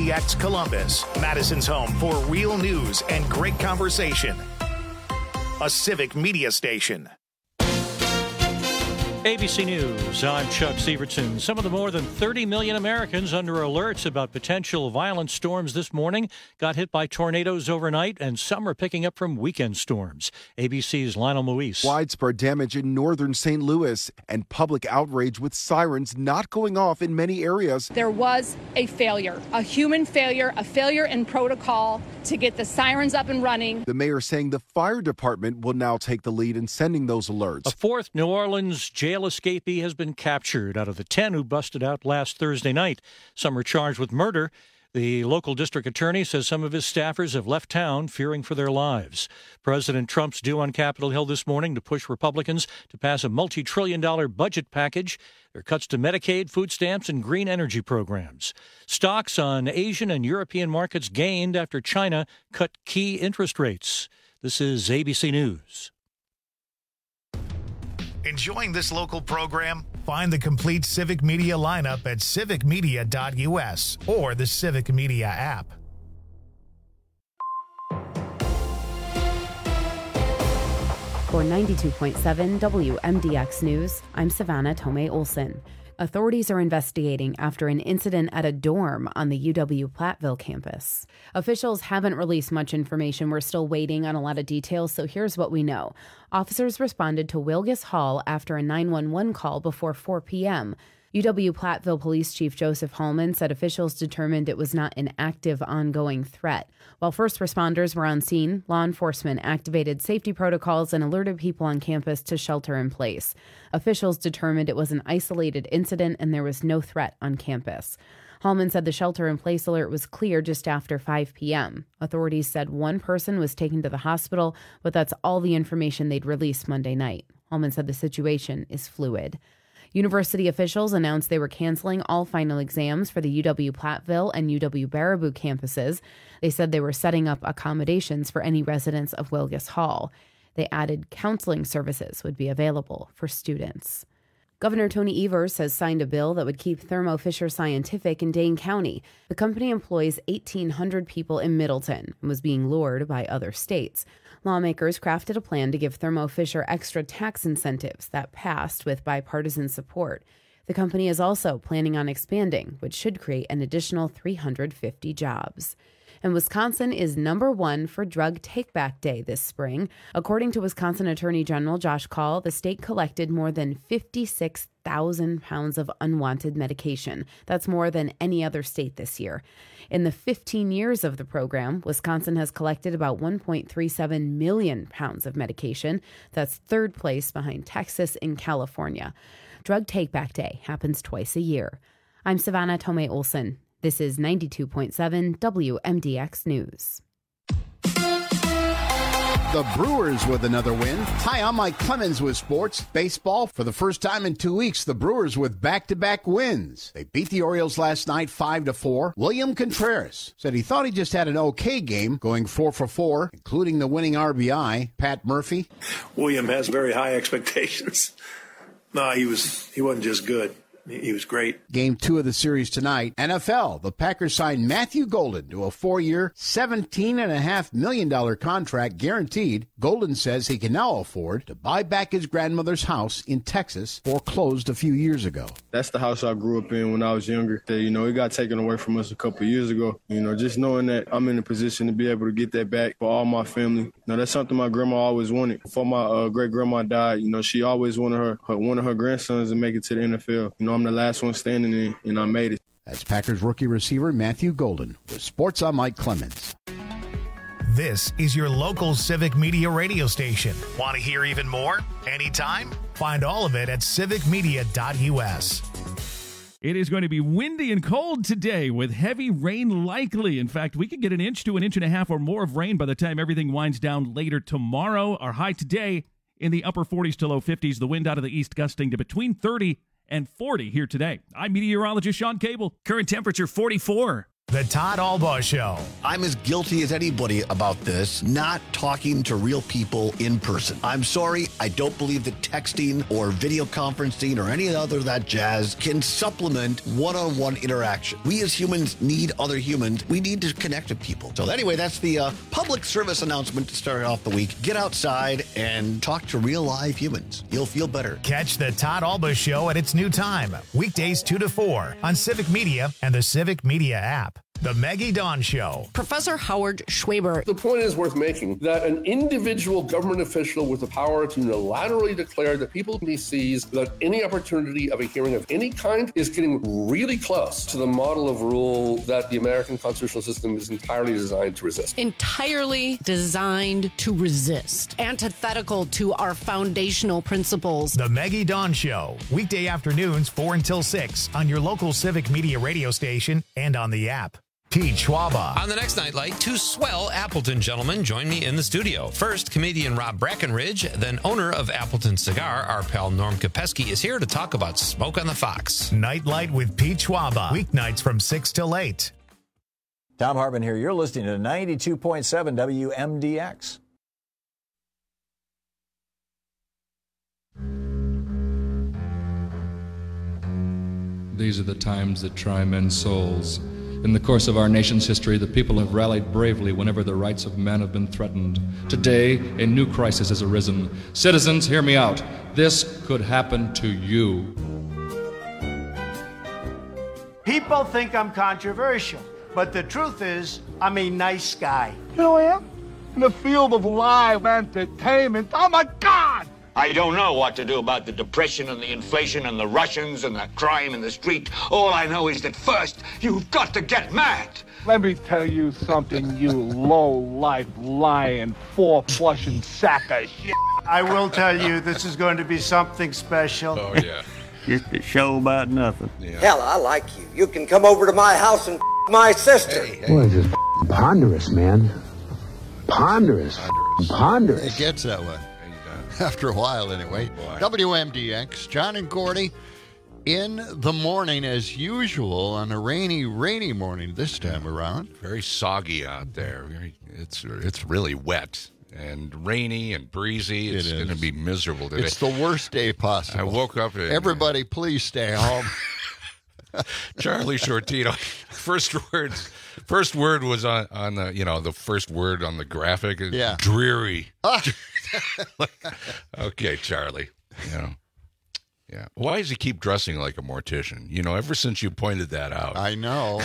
WMDX Columbus, Madison's home for real news and great conversation. A civic media station. ABC News, I'm Chuck Sievertson. Some of the more than 30 million Americans under alerts about potential violent storms this morning got hit by tornadoes overnight, and some are picking up from weekend storms. ABC's Lionel Moise. Widespread damage in northern St. Louis and public outrage with sirens not going off in many areas. There was a failure, a human failure, a failure in protocol to get the sirens up and running. The mayor saying the fire department will now take the lead in sending those alerts. A fourth New Orleans jail escapee has been captured out of the 10 who busted out last Thursday night. Some are charged with murder. The local district attorney says some of his staffers have left town fearing for their lives. President Trump's due on Capitol Hill this morning to push Republicans to pass a multi-trillion-dollar budget package. There are cuts to Medicaid, food stamps, and green energy programs. Stocks on Asian and European markets gained after China cut key interest rates. This is ABC News. Enjoying this local program? Find the complete Civic Media lineup at civicmedia.us or the Civic Media app. For 92.7 WMDX News, I'm Savannah Tomei-Olson. Authorities are investigating after an incident at a dorm on the UW-Platteville campus. Officials haven't released much information. We're still waiting on a lot of details, so here's what we know. Officers responded to Wilgus Hall after a 911 call before 4 p.m. UW-Platteville Police Chief Joseph Hallman said officials determined it was not an active, ongoing threat. While first responders were on scene, law enforcement activated safety protocols and alerted people on campus to shelter in place. Officials determined it was an isolated incident and there was no threat on campus. Hallman said the shelter-in-place alert was clear just after 5 p.m. Authorities said one person was taken to the hospital, but that's all the information they'd released Monday night. Hallman said the situation is fluid. University officials announced they were canceling all final exams for the UW-Platteville and UW-Baraboo campuses. They said they were setting up accommodations for any residents of Wilgus Hall. They added counseling services would be available for students. Governor Tony Evers has signed a bill that would keep Thermo Fisher Scientific in Dane County. The company employs 1,800 people in Middleton and was being lured by other states. Lawmakers crafted a plan to give Thermo Fisher extra tax incentives that passed with bipartisan support. The company is also planning on expanding, which should create an additional 350 jobs. And Wisconsin is #1 for Drug Take-Back Day this spring. According to Wisconsin Attorney General Josh Kaul, the state collected more than 56,000 pounds of unwanted medication. That's more than any other state this year. In the 15 years of the program, Wisconsin has collected about 1.37 million pounds of medication. That's third place behind Texas and California. Drug Take-Back Day happens twice a year. I'm Savannah Tomei-Olson. This is 92.7 WMDX News. The Brewers with another win. Hi, I'm Mike Clemens with sports. Baseball, for the first time in 2 weeks, the Brewers with back-to-back wins. They beat the Orioles last night 5-4. William Contreras said he thought he just had an okay game, going 4 for 4, including the winning RBI. Pat Murphy. William has very high expectations. No, he wasn't just good. He was great. Game 2 of the series tonight. NFL, the Packers signed Matthew Golden to a 4-year, $17.5 million contract guaranteed. Golden says he can now afford to buy back his grandmother's house in Texas, foreclosed a few years ago. That's the house I grew up in when I was younger. It got taken away from us a couple of years ago. Just knowing that I'm in a position to be able to get that back for all my family. That's something my grandma always wanted. Before my great-grandma died, she always wanted one of her grandsons to make it to the NFL. I'm the last one standing in, and I made it. That's Packers rookie receiver Matthew Golden. With Sports, I'm Mike Clemens. This is your local Civic Media radio station. Want to hear even more? Anytime? Find all of it at civicmedia.us. It is going to be windy and cold today with heavy rain likely. In fact, we could get 1 inch to 1.5 inches or more of rain by the time everything winds down later tomorrow. Our high today in the upper 40s to low 50s. The wind out of the east gusting to between 30 and 40 here today. I'm meteorologist Sean Cable. Current temperature 44. The Todd Albaugh Show. I'm as guilty as anybody about this, not talking to real people in person. I'm sorry, I don't believe that texting or video conferencing or any other of that jazz can supplement one-on-one interaction. We as humans need other humans. We need to connect with people. So anyway, that's the public service announcement to start off the week. Get outside and talk to real live humans. You'll feel better. Catch the Todd Albaugh Show at its new time, weekdays 2 to 4 on Civic Media and the Civic Media app. The Maggie Dawn Show. Professor Howard Schwaber. The point is worth making that an individual government official with the power to unilaterally declare that people he sees without any opportunity of a hearing of any kind is getting really close to the model of rule that the American constitutional system is entirely designed to resist. Entirely designed to resist. Antithetical to our foundational principles. The Maggie Dawn Show. Weekday afternoons 4 until 6 on your local Civic Media radio station and on the app. Pete Schwaba. On the next Nightlight, two swell Appleton gentlemen join me in the studio. First, comedian Rob Brackenridge, then owner of Appleton Cigar, our pal Norm Kopeski, is here to talk about Smoke on the Fox. Nightlight with Pete Schwaba. Weeknights from 6 till 8. Tom Harbin here. You're listening to 92.7 WMDX. These are the times that try men's souls. In the course of our nation's history, the people have rallied bravely whenever the rights of man have been threatened. Today, a new crisis has arisen. Citizens, hear me out. This could happen to you. People think I'm controversial, but the truth is, I'm a nice guy. You know I am? In the field of live entertainment, I'm a god! I don't know what to do about the depression and the inflation and the Russians and the crime in the street. All I know is that first, you've got to get mad. Let me tell you something, you low-life, lying, four-flushing sack of shit. I will tell you, this is going to be something special. Oh, yeah. Just a show about nothing. Yeah. Hell, I like you. You can come over to my house and my sister. Hey. Boy, it's just ponderous, man. Ponderous. It gets that way. After a while, anyway. WMDX, John and Gordy in the morning as usual on a rainy morning this time around. Very soggy out there. It's really wet and rainy and breezy. It's going to be miserable today. It's the worst day possible. I woke up and... Everybody, please stay home. Charlie Shortino. First word was on the the first word on the graphic. Yeah. Dreary. Okay, Charlie. Yeah. Why does he keep dressing like a mortician? Ever since you pointed that out. I know.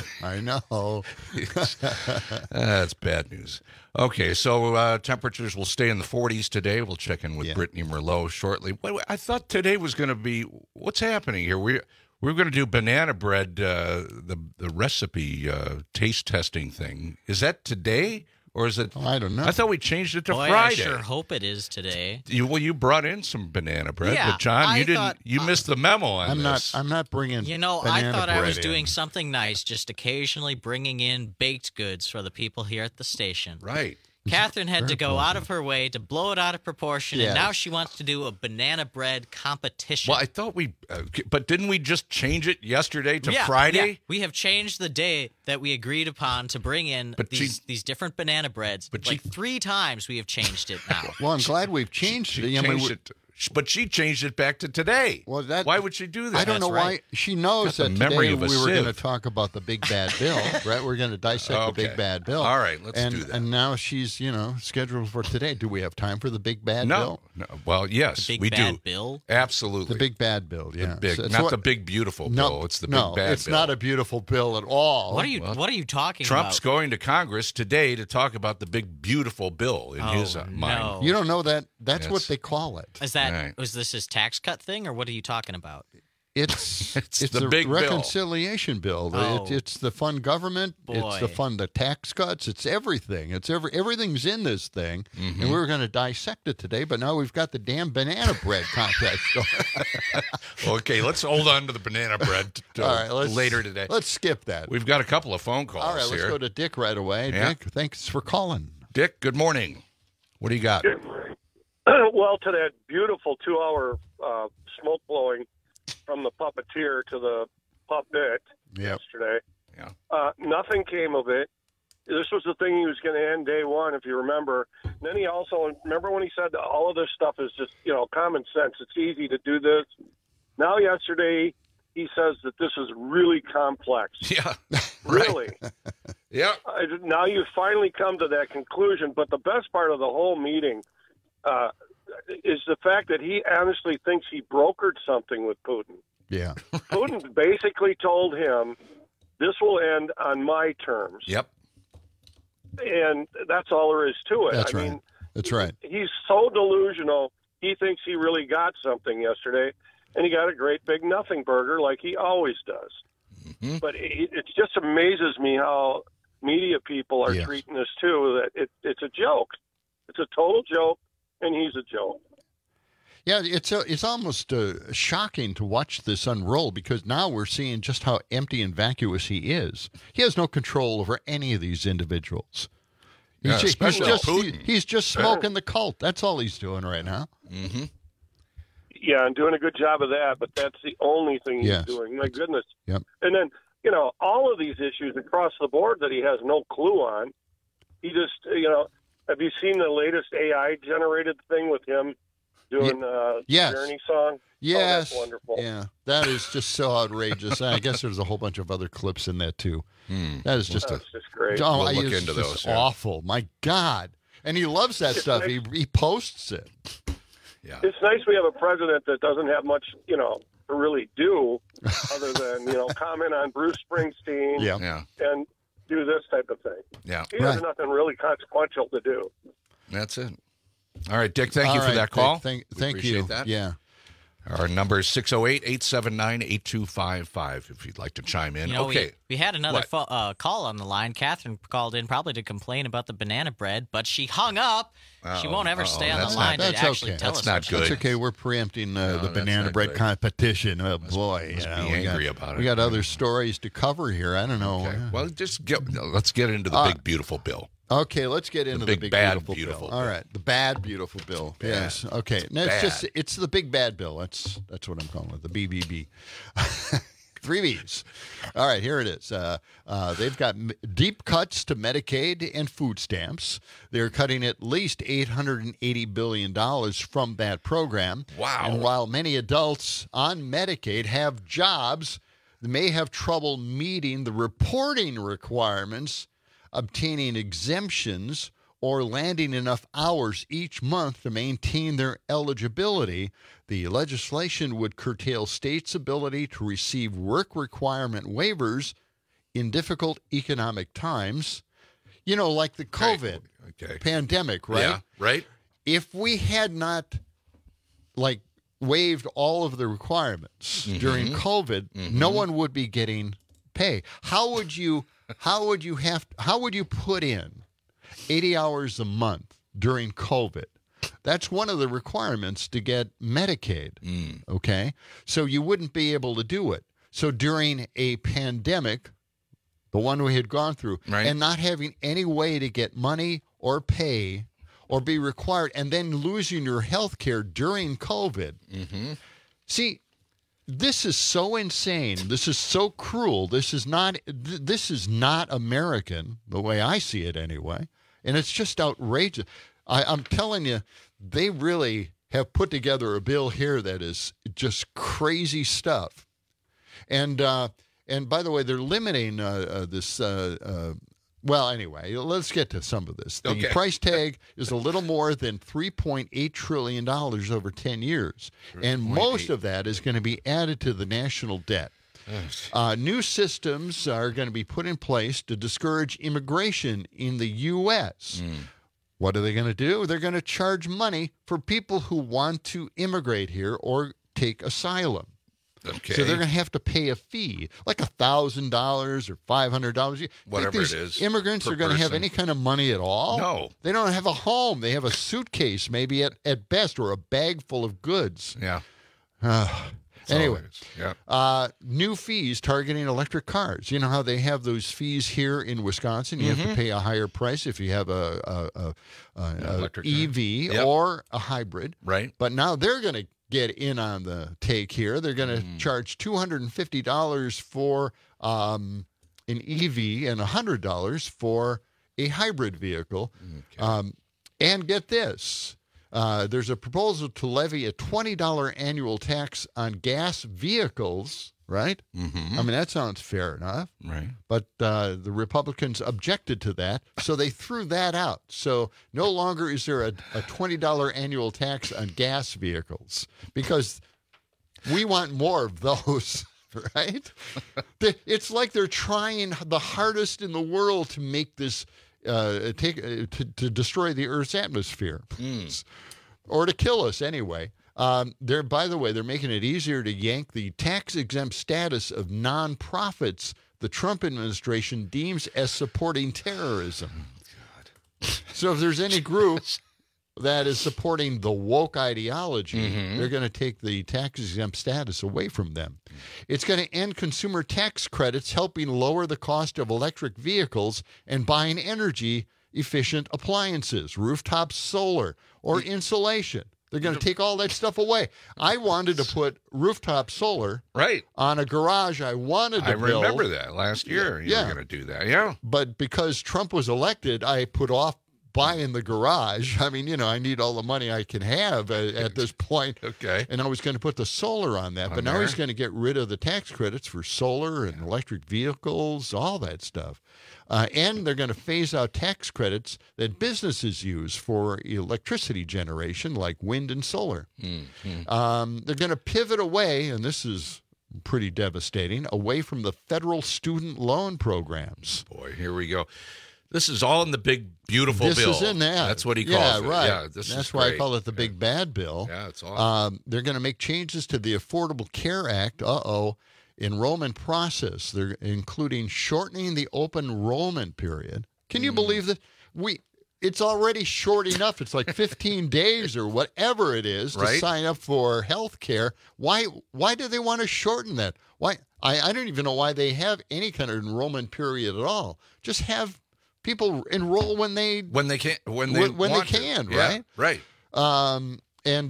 That's bad news. Okay, so temperatures will stay in the 40s today. We'll check in with Brittany Merlot shortly. I thought today was going to be, what's happening here? We're going to do banana bread, the recipe taste testing thing. Is that today? Or is it? I don't know. I thought we changed it to Friday. I sure hope it is today. You brought in some banana bread, yeah, but John, you missed the memo on this. I'm not bringing. I thought I was doing something nice, just occasionally bringing in baked goods for the people here at the station. Right. Catherine had to go out of her way to blow it out of proportion, and now she wants to do a banana bread competition. Well, I thought but didn't we just change it yesterday to Friday? Yeah. We have changed the day that we agreed upon to bring in these different banana breads. But 3 times we have changed it now. Well, I'm glad we've changed it. But she changed it back to today. Well, why would she do that? I don't know why. She knows that today we were going to talk about the big bad bill, right? We're going to dissect the big bad bill. All right, let's do that. And now she's, scheduled for today. Do we have time for the big bad bill? No. Well, yes, we do. The big bad bill? Absolutely. The big bad bill, yeah. The big beautiful bill. It's the big bad bill. No, it's not a beautiful bill at all. What are you talking about? Trump's going to Congress today to talk about the big beautiful bill in his mind. You don't know that? That's what they call it. Is that? Was this his tax cut thing, or what are you talking about? It's the big reconciliation bill. Oh. It's the fund government. Boy. It's the fund the tax cuts. It's everything. Everything's in this thing, and we were going to dissect it today. But now we've got the damn banana bread contest going. Okay, let's hold on to the banana bread later today. Let's skip that. We've got a couple of phone calls. All right, let's go to Dick right away. Yeah. Dick, thanks for calling. Dick, good morning. What do you got? Well, to that beautiful 2-hour smoke blowing from the puppeteer to the puppet yesterday. Nothing came of it. This was the thing he was going to end day one, if you remember. And then he also, remember when he said that all of this stuff is just, common sense. It's easy to do this. Now yesterday, he says that this is really complex. Yeah. Really? Yeah. Now you've finally come to that conclusion. But the best part of the whole meeting is the fact that he honestly thinks he brokered something with Putin. Yeah. Putin basically told him, this will end on my terms. Yep. And that's all there is to it. That's right. That's right. He's so delusional. He thinks he really got something yesterday, and he got a great big nothing burger like he always does. Mm-hmm. But it just amazes me how media people are treating this too. That it's a joke. It's a total joke, and he's a joke. Yeah, it's almost shocking to watch this unroll because now we're seeing just how empty and vacuous he is. He has no control over any of these individuals. He's just smoking the cult. That's all he's doing right now. Mm-hmm. Yeah, I'm doing a good job of that, but that's the only thing he's doing. My goodness. Yep. And then, all of these issues across the board that he has no clue on, he just, have you seen the latest AI-generated thing with him doing Journey song? Yes. Oh, that's wonderful. Yeah, that is just so outrageous. I guess there's a whole bunch of other clips in that, too. That is just, just great. Oh, we'll look into those. Yeah. Awful. My God. And he loves that stuff. Nice. He posts it. Yeah. It's nice we have a president that doesn't have much, to really do other than, comment on Bruce Springsteen and do this type of thing. Yeah. He has nothing really consequential to do. That's it. All right, Dick, thank you for that call. Thank appreciate you. That. Yeah. Our number is 608-879-8255 if you'd like to chime in. Okay. We had another call on the line. Catherine called in probably to complain about the banana bread, but she hung up. She won't ever stay on the line to actually tell us. That's not good. That's okay. We're preempting the banana bread competition. Oh, boy. Must be angry about it. We got other stories to cover here. I don't know. Okay. Well, let's get into the big, beautiful bill. Okay, let's get into the big bad, beautiful bill. All right, the bad, beautiful bill. Bad. Yes. Okay. No, it's the big bad bill. That's what I'm calling it, the BBB. 3 Bs. All right, here it is. They've got deep cuts to Medicaid and food stamps. They're cutting at least $880 billion from that program. Wow. And while many adults on Medicaid have jobs, they may have trouble meeting the reporting requirements, obtaining exemptions, or landing enough hours each month to maintain their eligibility. The legislation would curtail states' ability to receive work requirement waivers in difficult economic times. Like the COVID pandemic, right? Yeah, right. If we had not, waived all of the requirements during COVID, no one would be getting pay. How would you put in 80 hours a month during COVID? That's one of the requirements to get Medicaid. Okay? So you wouldn't be able to do it. So during a pandemic, the one we had gone through, and not having any way to get money or pay or be required, and then losing your health care during COVID. See, this is so insane. This is so cruel. This is not American, the way I see it anyway. And it's just outrageous. I'm telling you, they really have put together a bill here that is just crazy stuff. And by the way, they're limiting this. Well, anyway, let's get to some of this. The price tag is a little more than $3.8 trillion over 10 years. And most of that is going to be added to the national debt. New systems are going to be put in place to discourage immigration in the U.S. What are they going to do? They're going to charge money for people who want to immigrate here or take asylum. Okay. So they're going to have to pay a fee, like $1,000 or $500. Whatever it is. Immigrants are going to have any kind of money at all? No. They don't have a home. They have a suitcase, maybe at best, or a bag full of goods. Yeah. Anyway, yeah. New fees targeting electric cars. You know how they have those fees here in Wisconsin? You have to pay a higher price if you have a EV or a hybrid. Right. But now they're going to get in on the take here. They're going to charge $250 for an EV and $100 for a hybrid vehicle. Okay. And get this. There's a proposal to levy a $20 annual tax on gas vehicles, right? Mm-hmm. I mean, that sounds fair enough. Right. But the Republicans objected to that, so they threw that out. So no longer is there a $20 annual tax on gas vehicles because we want more of those, right? It's like they're trying the hardest in the world to make this to destroy the Earth's atmosphere, or to kill us anyway. By the way, they're making it easier to yank the tax-exempt status of nonprofits the Trump administration deems as supporting terrorism. So if there's any group that is supporting the woke ideology, they're going to take the tax-exempt status away from them. It's going to end consumer tax credits, helping lower the cost of electric vehicles and buying energy-efficient appliances, rooftop solar, or insulation. They're going to take all that stuff away. I wanted to put rooftop solar on a garage I wanted to build. I remember that last year. You were going to do that, yeah. But because Trump was elected, I put off buying the garage. I mean, I need all the money I can have at this point. Okay. And I was going to put the solar on that. But now he's going to get rid of the tax credits for solar and electric vehicles, all that stuff. And they're going to phase out tax credits that businesses use for electricity generation, like wind and solar. They're going to pivot away, and this is pretty devastating, away from the federal student loan programs. Boy, here we go. This is all in the big, beautiful bill. This is in that. That's what he calls it. Right. Yeah, that's why I call it the big bad bill. Yeah, it's awesome. They're going to make changes to the Affordable Care Act, enrollment process. They're including shortening the open enrollment period. Can you believe that? It's already short enough. It's like 15 days or whatever it is to sign up for health care. Why do they want to shorten that? Why? I don't even know why they have any kind of enrollment period at all. Just have people enroll when they can, right? Right. And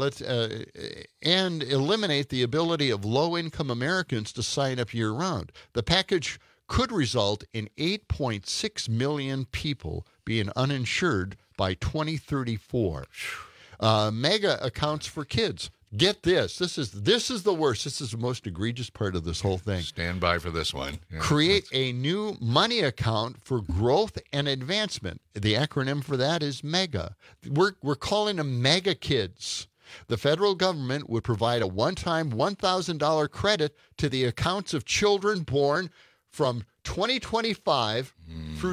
eliminate the ability of low-income Americans to sign up year-round. The package could result in 8.6 million people being uninsured by 2034. MEGA accounts for kids. Get this. This is the worst. This is the most egregious part of this whole thing. Stand by for this one. Yeah. Create a new money account for growth and advancement. The acronym for that is MEGA. We're calling them MEGA Kids. The federal government would provide a one-time $1,000 credit to the accounts of children born from 2025 through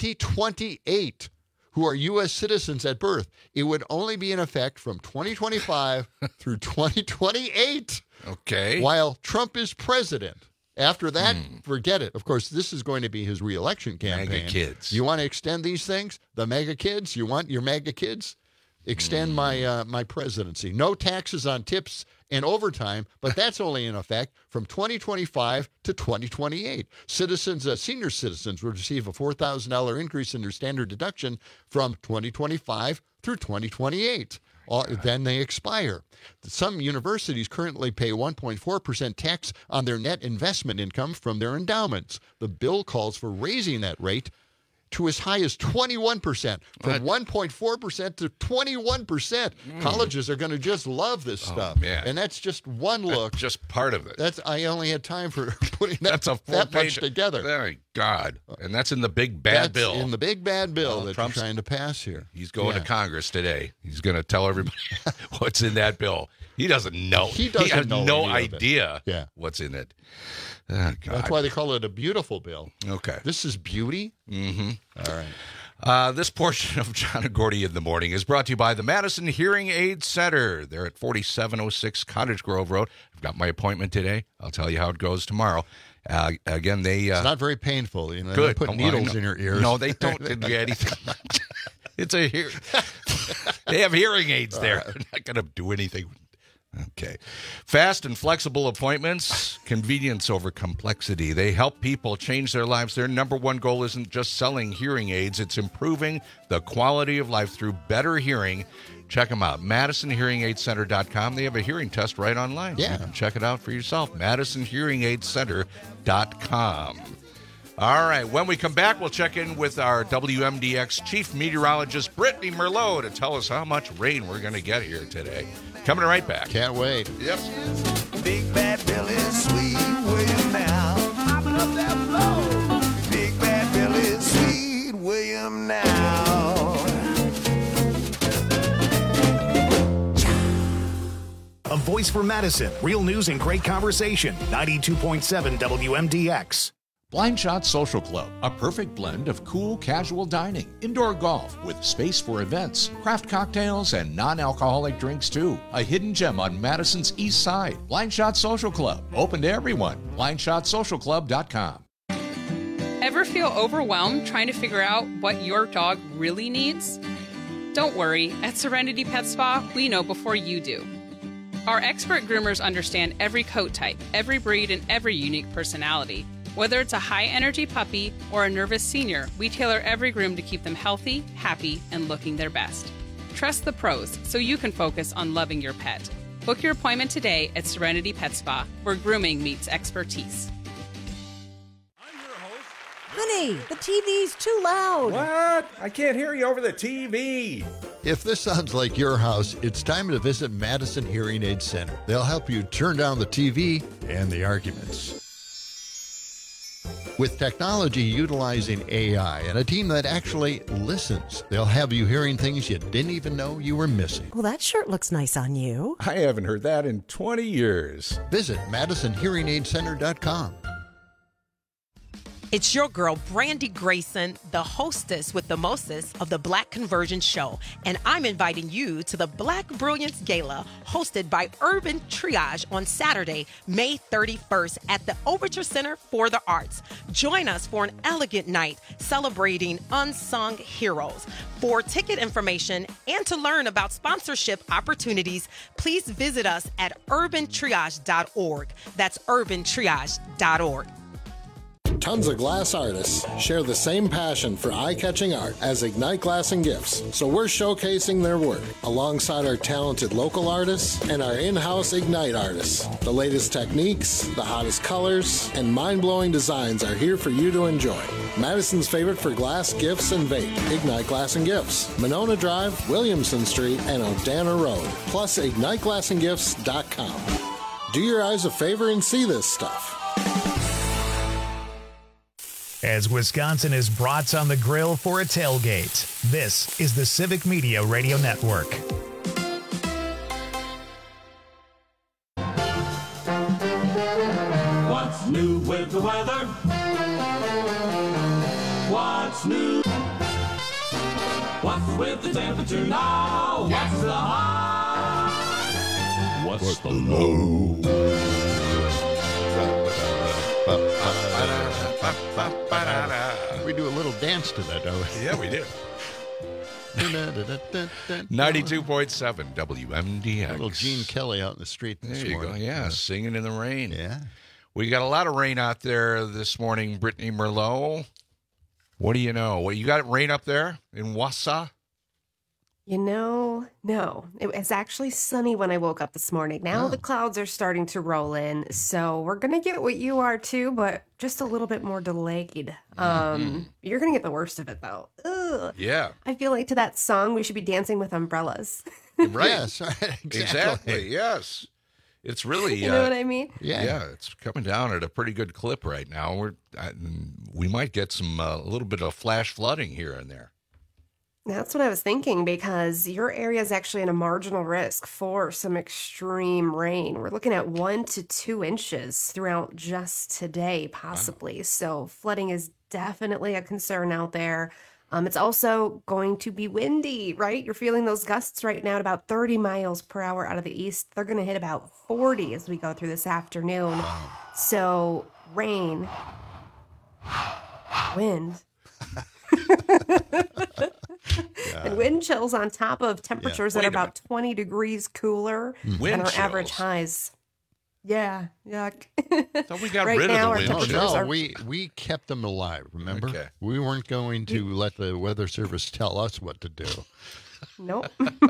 2028. Who are U.S. citizens at birth. It would only be in effect from 2025 through 2028. Okay. While Trump is president. After that, forget it. Of course, this is going to be his reelection campaign. MAGA kids. You want to extend these things? The MAGA kids? You want your MAGA kids? Extend my presidency. No taxes on tips and overtime, but that's only in effect from 2025 to 2028. Senior citizens will receive a $4,000 increase in their standard deduction from 2025 through 2028. Then they expire. Some universities currently pay 1.4% tax on their net investment income from their endowments. The bill calls for raising that rate to as high as 21%, from 1.4% to 21%. Colleges are going to just love this stuff. Man. And that's just one look. That's just part of it. I only had time for putting that much together. Very God. And that's in the big bad bill. In the big bad bill that Trump's trying to pass here. He's going to Congress today. He's going to tell everybody what's in that bill. He doesn't know. He has no idea what's in it. Oh, God. That's why they call it a beautiful bill. Okay. This is beauty? Mm-hmm. All right. This portion of John and Gordy in the Morning is brought to you by the Madison Hearing Aid Center. They're at 4706 Cottage Grove Road. I've got my appointment today. I'll tell you how it goes tomorrow. Again, it's not very painful. They put needles in your ears. No, they don't do anything. They have hearing aids there. Right. They're not going to do anything. Okay. Fast and flexible appointments, convenience over complexity. They help people change their lives. Their number one goal isn't just selling hearing aids, it's improving the quality of life through better hearing. Check them out, MadisonHearingAidCenter.com. They have a hearing test right online. Yeah. You can check it out for yourself, MadisonHearingAidCenter.com. All right. When we come back, we'll check in with our WMDX chief meteorologist, Brittany Merlot, to tell us how much rain we're going to get here today. Coming right back. Can't wait. Yep. Big Bad Billy, sweet William now. Popping up that flow. Big Bad Billy, sweet William now. A voice for Madison. Real news and great conversation. 92.7 WMDX. Blind Shot Social Club, a perfect blend of cool, casual dining, indoor golf with space for events, craft cocktails, and non-alcoholic drinks too. A hidden gem on Madison's East Side. Blind Shot Social Club, open to everyone. BlindShotSocialClub.com. Ever feel overwhelmed trying to figure out what your dog really needs? Don't worry, at Serenity Pet Spa, we know before you do. Our expert groomers understand every coat type, every breed, and every unique personality. Whether it's a high-energy puppy or a nervous senior, we tailor every groom to keep them healthy, happy, and looking their best. Trust the pros so you can focus on loving your pet. Book your appointment today at Serenity Pet Spa, where grooming meets expertise. Honey, the TV's too loud. What? I can't hear you over the TV. If this sounds like your house, it's time to visit Madison Hearing Aid Center. They'll help you turn down the TV and the arguments. With technology utilizing AI and a team that actually listens, they'll have you hearing things you didn't even know you were missing. Well, that shirt looks nice on you. I haven't heard that in 20 years. Visit MadisonHearingAidCenter.com. It's your girl, Brandy Grayson, the hostess with the mostest of the Black Conversion Show. And I'm inviting you to the Black Brilliance Gala hosted by Urban Triage on Saturday, May 31st at the Overture Center for the Arts. Join us for an elegant night celebrating unsung heroes. For ticket information and to learn about sponsorship opportunities, please visit us at urbantriage.org. That's urbantriage.org. Tons of glass artists share the same passion for eye-catching art as Ignite Glass and Gifts, so we're showcasing their work alongside our talented local artists and our in-house Ignite artists. The latest techniques, the hottest colors, and mind-blowing designs are here for you to enjoy. Madison's favorite for glass, gifts, and vape, Ignite Glass and Gifts, Monona Drive, Williamson Street, and O'Dana Road, plus IgniteGlassandGifts.com. Do your eyes a favor and see this stuff. As Wisconsin is brats on the grill for a tailgate, this is the Civic Media Radio Network. What's new with the weather? What's new? What's with the temperature now? What's the high? What's the low? We do a little dance to that, don't we? Yeah, we do. 92.7 WMDX. Little Gene Kelly out in the street this morning. Go. Yeah, singing in the rain. Yeah. We got a lot of rain out there this morning, Brittany Merlot. What do you know? What, you got rain up there in Wausau? You know, no. It was actually sunny when I woke up this morning. Now the clouds are starting to roll in, so we're going to get what you are too, but just a little bit more delayed. You're going to get the worst of it, though. Ugh. Yeah. I feel like to that song, we should be dancing with umbrellas. Right. Yes, exactly. Yes. It's really, you know what I mean? Yeah, it's coming down at a pretty good clip right now. We might get some a little bit of flash flooding here and there. That's what I was thinking, because your area is actually in a marginal risk for some extreme rain. We're looking at 1 to 2 inches throughout just today, possibly. Wow. So flooding is definitely a concern out there. It's also going to be windy, right? You're feeling those gusts right now at about 30 miles per hour out of the east. They're going to hit about 40 as we go through this afternoon. Wow. So rain, wind. And wind chills on top of temperatures that are about 20 degrees cooler than our average highs. Yeah, yuck. So we got right rid now, of the wind chills. No, we kept them alive, remember? Okay. We weren't going to let the Weather Service tell us what to do. Nope.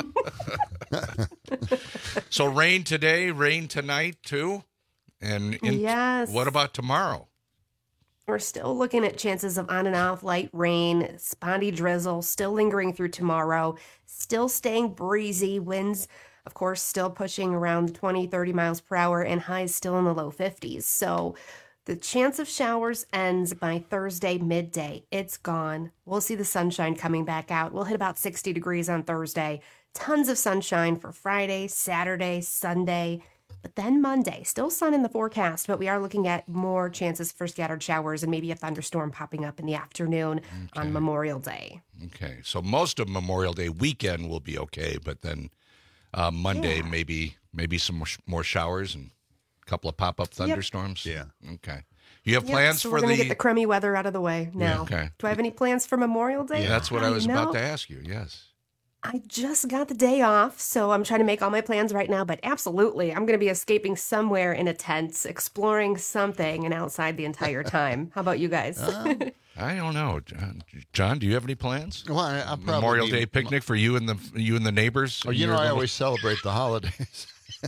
So rain today, rain tonight too? And yes. What about tomorrow? We're still looking at chances of on and off light rain, spotty drizzle, still lingering through tomorrow, still staying breezy, winds, of course, still pushing around 20, 30 miles per hour, and highs still in the low 50s. So the chance of showers ends by Thursday midday. It's gone. We'll see the sunshine coming back out. We'll hit about 60 degrees on Thursday. Tons of sunshine for Friday, Saturday, Sunday. But then Monday, still sun in the forecast, but we are looking at more chances for scattered showers and maybe a thunderstorm popping up in the afternoon on Memorial Day. Okay, so most of Memorial Day weekend will be okay, but then Monday maybe some more showers and a couple of pop-up thunderstorms. Yeah. Okay. You have plans so for we're going to get the crummy weather out of the way now. Yeah, okay. Do I have any plans for Memorial Day? Yeah, that's what I was about to ask you. Yes. I just got the day off, so I'm trying to make all my plans right now, but absolutely, I'm going to be escaping somewhere in a tent, exploring something, and outside the entire time. How about you guys? I don't know, John. Do you have any plans? Well, I'll probably Memorial Day picnic for you and the neighbors. Oh, I always celebrate the holidays.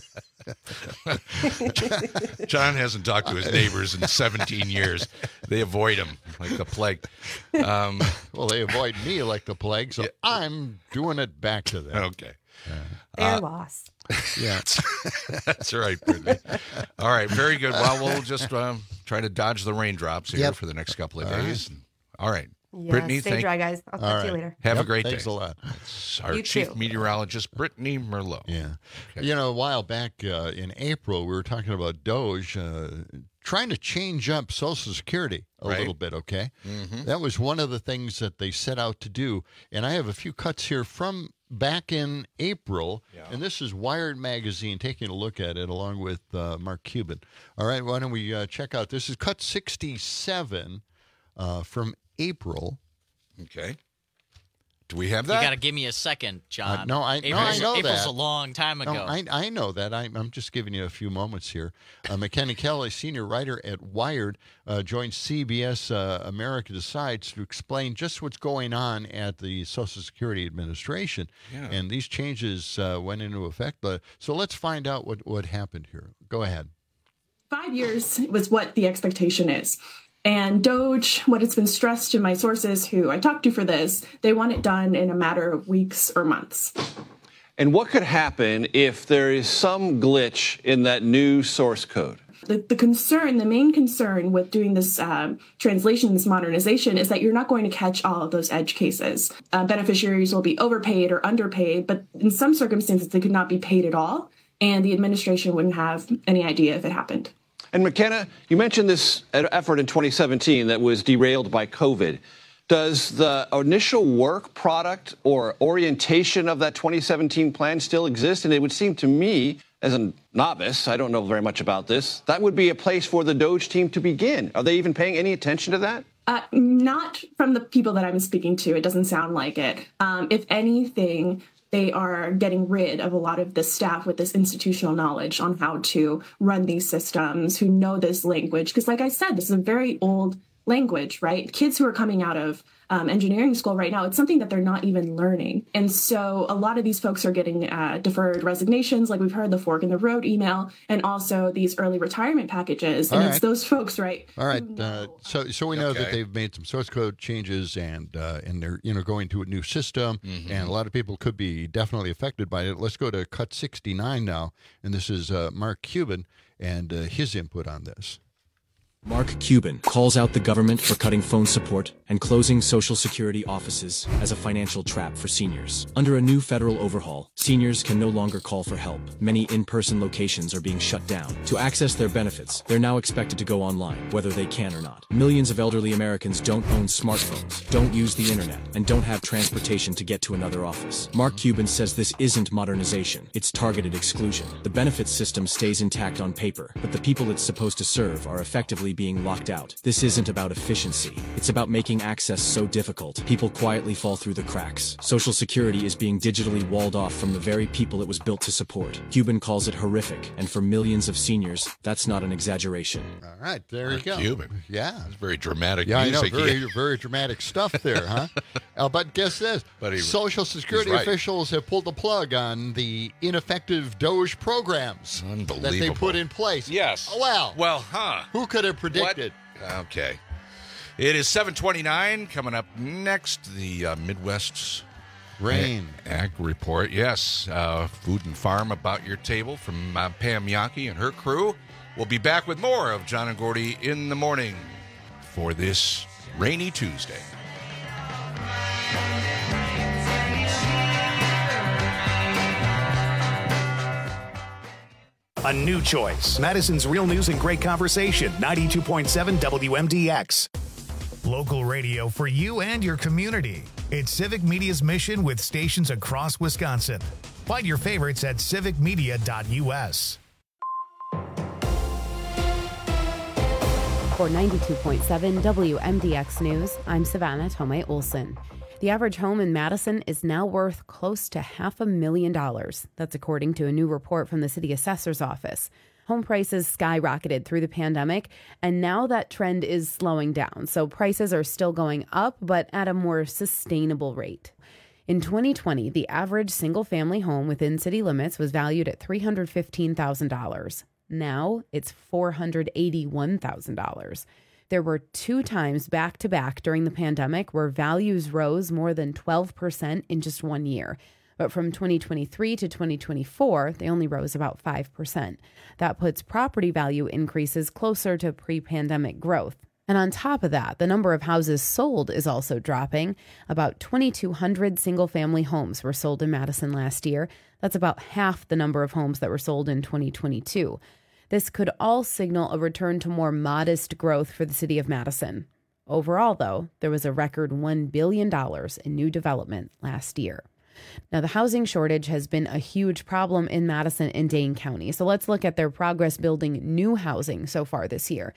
John hasn't talked to his neighbors in 17 years. They avoid him like the plague. Well, they avoid me like the plague, so I'm doing it back to them. Okay. Their loss. Yeah. That's right, Brittany. All right, very good. Well, we'll just try to dodge the raindrops here for the next couple of days. All right. Yeah, Brittany, stay dry, guys. I'll talk to you later. Have a great day. Thanks a lot. That's our You chief too. meteorologist, Brittany Merlot. Yeah. Okay. A while back in April, we were talking about DOGE trying to change up Social Security a little bit, okay? Mm-hmm. That was one of the things that they set out to do. And I have a few cuts here from back in April, and this is Wired Magazine taking a look at it along with Mark Cuban. All right, why don't we check out, this is cut 67 from April. Okay. Do we have that? You got to give me a second, John. No, I know April's that. a long time ago. No, I know that. I'm just giving you a few moments here. McKenna Kelly, senior writer at Wired, joins CBS America Decides to explain just what's going on at the Social Security Administration. Yeah. And these changes went into effect. So let's find out what happened here. Go ahead. 5 years was what the expectation is. And DOGE, what it's been stressed to my sources who I talked to for this, they want it done in a matter of weeks or months. And what could happen if there is some glitch in that new source code? The main concern with doing this translation, this modernization, is that you're not going to catch all of those edge cases. Beneficiaries will be overpaid or underpaid, but in some circumstances, they could not be paid at all, and the administration wouldn't have any idea if it happened. And McKenna, you mentioned this effort in 2017 that was derailed by COVID. Does the initial work product or orientation of that 2017 plan still exist? And it would seem to me, as a novice, I don't know very much about this, that would be a place for the DOGE team to begin. Are they even paying any attention to that? Not from the people that I'm speaking to. It doesn't sound like it. If anything, they are getting rid of a lot of the staff with this institutional knowledge on how to run these systems, who know this language. Because like I said, this is a very old language, right? Kids who are coming out of engineering school right now, it's something that they're not even learning. And so a lot of these folks are getting deferred resignations, like we've heard, the fork in the road email, and also these early retirement packages. And it's those folks, right? All right. So we know that they've made some source code changes and they're going to a new system, and a lot of people could be definitely affected by it. Let's go to cut 69 now, and this is Mark Cuban and his input on this. Mark Cuban calls out the government for cutting phone support and closing Social Security offices as a financial trap for seniors. Under a new federal overhaul, seniors can no longer call for help. Many in-person locations are being shut down. To access their benefits, they're now expected to go online, whether they can or not. Millions of elderly Americans don't own smartphones, don't use the internet, and don't have transportation to get to another office. Mark Cuban says this isn't modernization, it's targeted exclusion. The benefits system stays intact on paper, but the people it's supposed to serve are effectively being locked out. This isn't about efficiency. It's about making access so difficult, people quietly fall through the cracks. Social Security is being digitally walled off from the very people it was built to support. Cuban calls it horrific, and for millions of seniors, that's not an exaggeration. All right, there you go. Cuban. Yeah. That's very dramatic I music. know, very dramatic stuff there, huh? But guess this. Social Security officials have pulled the plug on the ineffective DOGE programs that they put in place. Yes. Well, huh? Who could have predicted? Okay. It is 7:29. Coming up next, the Midwest's Rain Ag Report. Yes, Food and Farm About Your Table from Pam Yaki and her crew. We'll be back with more of John and Gordy in the morning for this rainy Tuesday. A new choice. Madison's Real News and Great Conversation. 92.7 WMDX. Local radio for you and your community. It's Civic Media's mission with stations across Wisconsin. Find your favorites at civicmedia.us. For 92.7 WMDX News, I'm Savannah Tomei Olson. The average home in Madison is now worth close to $500,000. That's according to a new report from the city assessor's office. Home prices skyrocketed through the pandemic, and now that trend is slowing down. So prices are still going up, but at a more sustainable rate. In 2020, the average single-family home within city limits was valued at $315,000. Now it's $481,000. There were 2 times back-to-back during the pandemic where values rose more than 12% in just 1 year. But from 2023 to 2024, they only rose about 5%. That puts property value increases closer to pre-pandemic growth. And on top of that, the number of houses sold is also dropping. About 2,200 single-family homes were sold in Madison last year. That's about half the number of homes that were sold in 2022. This could all signal a return to more modest growth for the city of Madison. Overall, though, there was a record $1 billion in new development last year. Now, the housing shortage has been a huge problem in Madison and Dane County. So let's look at their progress building new housing so far this year.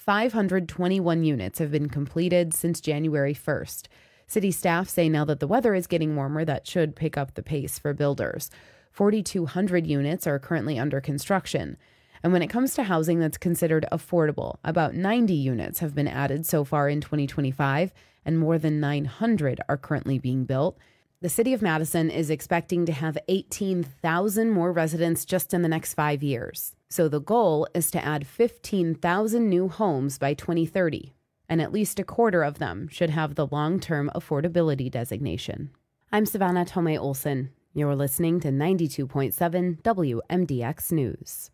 521 units have been completed since January 1st. City staff say now that the weather is getting warmer, that should pick up the pace for builders. 4,200 units are currently under construction. And when it comes to housing that's considered affordable, about 90 units have been added so far in 2025, and more than 900 are currently being built. The city of Madison is expecting to have 18,000 more residents just in the next 5 years. So the goal is to add 15,000 new homes by 2030, and at least a quarter of them should have the long-term affordability designation. I'm Savannah Tomei Olson. You're listening to 92.7 WMDX News.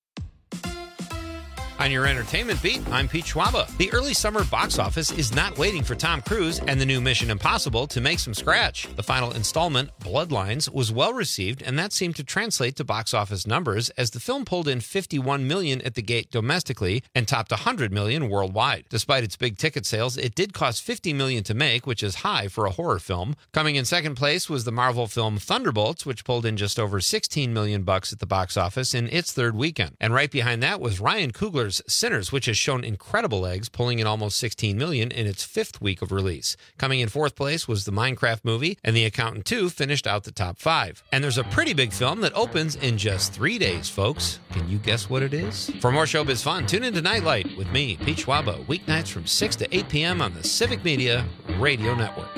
On your entertainment beat, I'm Pete Schwaba. The early summer box office is not waiting for Tom Cruise and the new Mission Impossible to make some scratch. The final installment, Bloodlines, was well received, and that seemed to translate to box office numbers as the film pulled in $51 million at the gate domestically and topped $100 million worldwide. Despite its big ticket sales, it did cost $50 million to make, which is high for a horror film. Coming in second place was the Marvel film Thunderbolts, which pulled in just over $16 million at the box office in its third weekend. And right behind that was Ryan Coogler's Sinners, which has shown incredible legs, pulling in almost $16 million in its fifth week of release. Coming in fourth place was the Minecraft movie, and The Accountant 2 finished out the top 5. And there's a pretty big film that opens in just 3 days, folks. Can you guess what it is? For more showbiz fun, tune into Nightlight with me, Pete Schwaba, weeknights from 6 to 8 p.m. on the Civic Media Radio Network.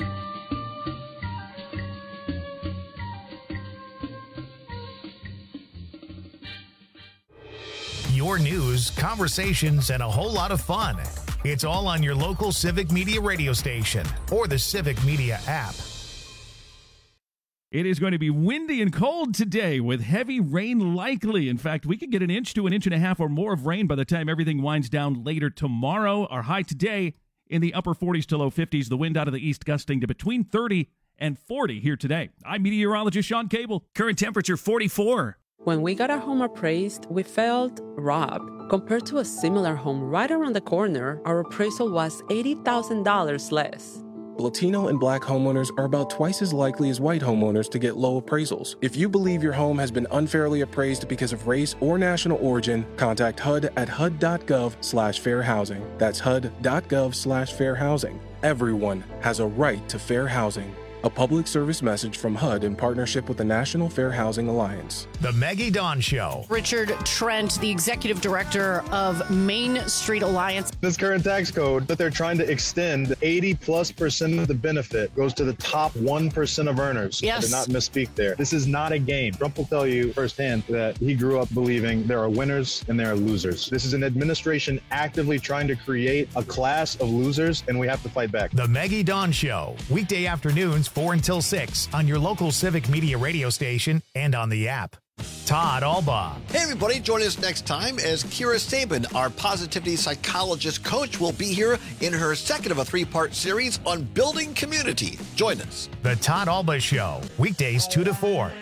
Your news, conversations, and a whole lot of fun. It's all on your local Civic Media radio station or the Civic Media app. It is going to be windy and cold today with heavy rain likely. In fact, we could get 1 inch to 1.5 inches or more of rain by the time everything winds down later tomorrow. Our high today in the upper 40s to low 50s. The wind out of the east gusting to between 30 and 40 here today. I'm meteorologist Sean Cable. Current temperature 44. When we got our home appraised, we felt robbed. Compared to a similar home right around the corner, our appraisal was $80,000 less. Latino and Black homeowners are about twice as likely as white homeowners to get low appraisals. If you believe your home has been unfairly appraised because of race or national origin, contact HUD at HUD.gov/fair housing. That's HUD.gov/fair housing. Everyone has a right to fair housing. A public service message from HUD in partnership with the National Fair Housing Alliance. The Maggie Dawn Show. Richard Trent, the executive director of Main Street Alliance. This current tax code that they're trying to extend, 80+% of the benefit goes to the top 1% of earners. Yes. I did not misspeak there. This is not a game. Trump will tell you firsthand that he grew up believing there are winners and there are losers. This is an administration actively trying to create a class of losers, and we have to fight back. The Maggie Dawn Show. Weekday afternoons, 4 until 6 on your local Civic Media radio station and on the app. Todd Albaugh. Hey, everybody. Join us next time as Kira Sabin, our positivity psychologist coach, will be here in her second of a 3-part series on building community. Join us. The Todd Albaugh Show. Weekdays 2 to 4.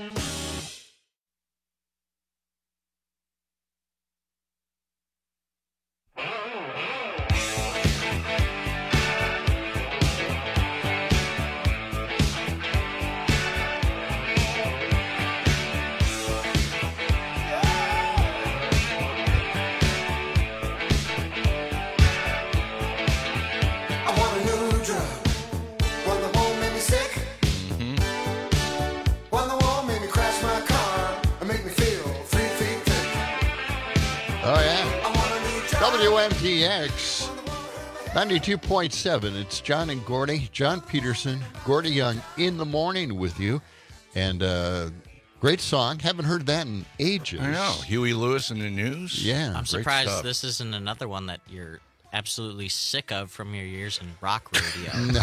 WMDX 92.7. It's John and Gordy, John Peterson, Gordy Young in the morning with you. And great song. Haven't heard that in ages. I know. Huey Lewis in the News. Yeah. I'm surprised this isn't another one that you're absolutely sick of from your years in rock radio.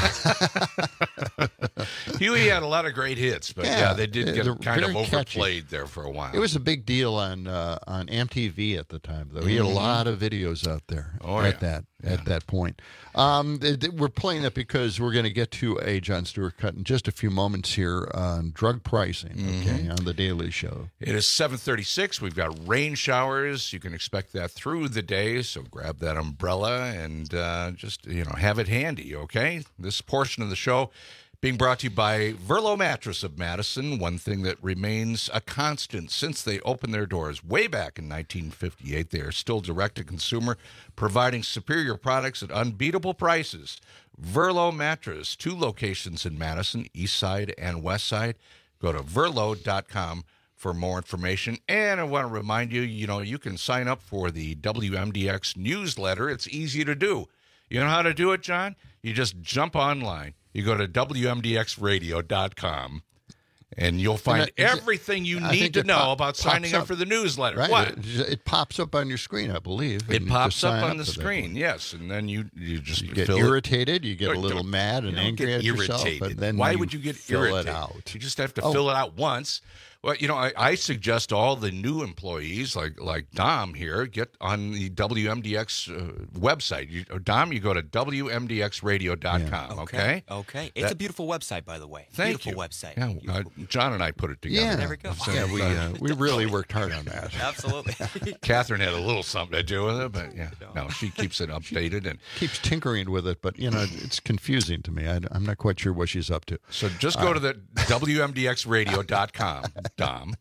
Huey had a lot of great hits, but they did get kind of overplayed there for a while. It was a big deal on MTV at the time, though. He had a lot of videos out there at that point. We're playing that because we're going to get to a Jon Stewart cut in just a few moments here on drug pricing, on The Daily Show. It is 7:36. We've got rain showers. You can expect that through the day, so grab that umbrella and just have it handy, okay? This portion of the show being brought to you by Verlo Mattress of Madison, one thing that remains a constant since they opened their doors way back in 1958. They are still direct-to-consumer, providing superior products at unbeatable prices. Verlo Mattress, 2 locations in Madison, East Side and West Side. Go to verlo.com for more information. And I want to remind you, you can sign up for the WMDX newsletter. It's easy to do. You know how to do it, John? You just jump online. You go to WMDXradio.com, and you'll find everything you need to know about signing up for the newsletter. Right. What? It pops up on your screen, I believe. It pops up on the screen, yes. And then you get irritated. You get a little mad and angry at yourself. But then why would you get irritated? It out. You just have to fill it out once. Well, I suggest all the new employees, like Dom here, get on the WMDX website. Dom, you go to WMDXradio.com, okay? Okay. It's a beautiful website, by the way. Thank beautiful you. website. Yeah, John and I put it together. Yeah. There we go. We really worked hard on that. Absolutely. Catherine had a little something to do with it, but no, she keeps it updated and keeps tinkering with it, but it's confusing to me. I'm not quite sure what she's up to. So just go to the WMDXradio.com. Dom.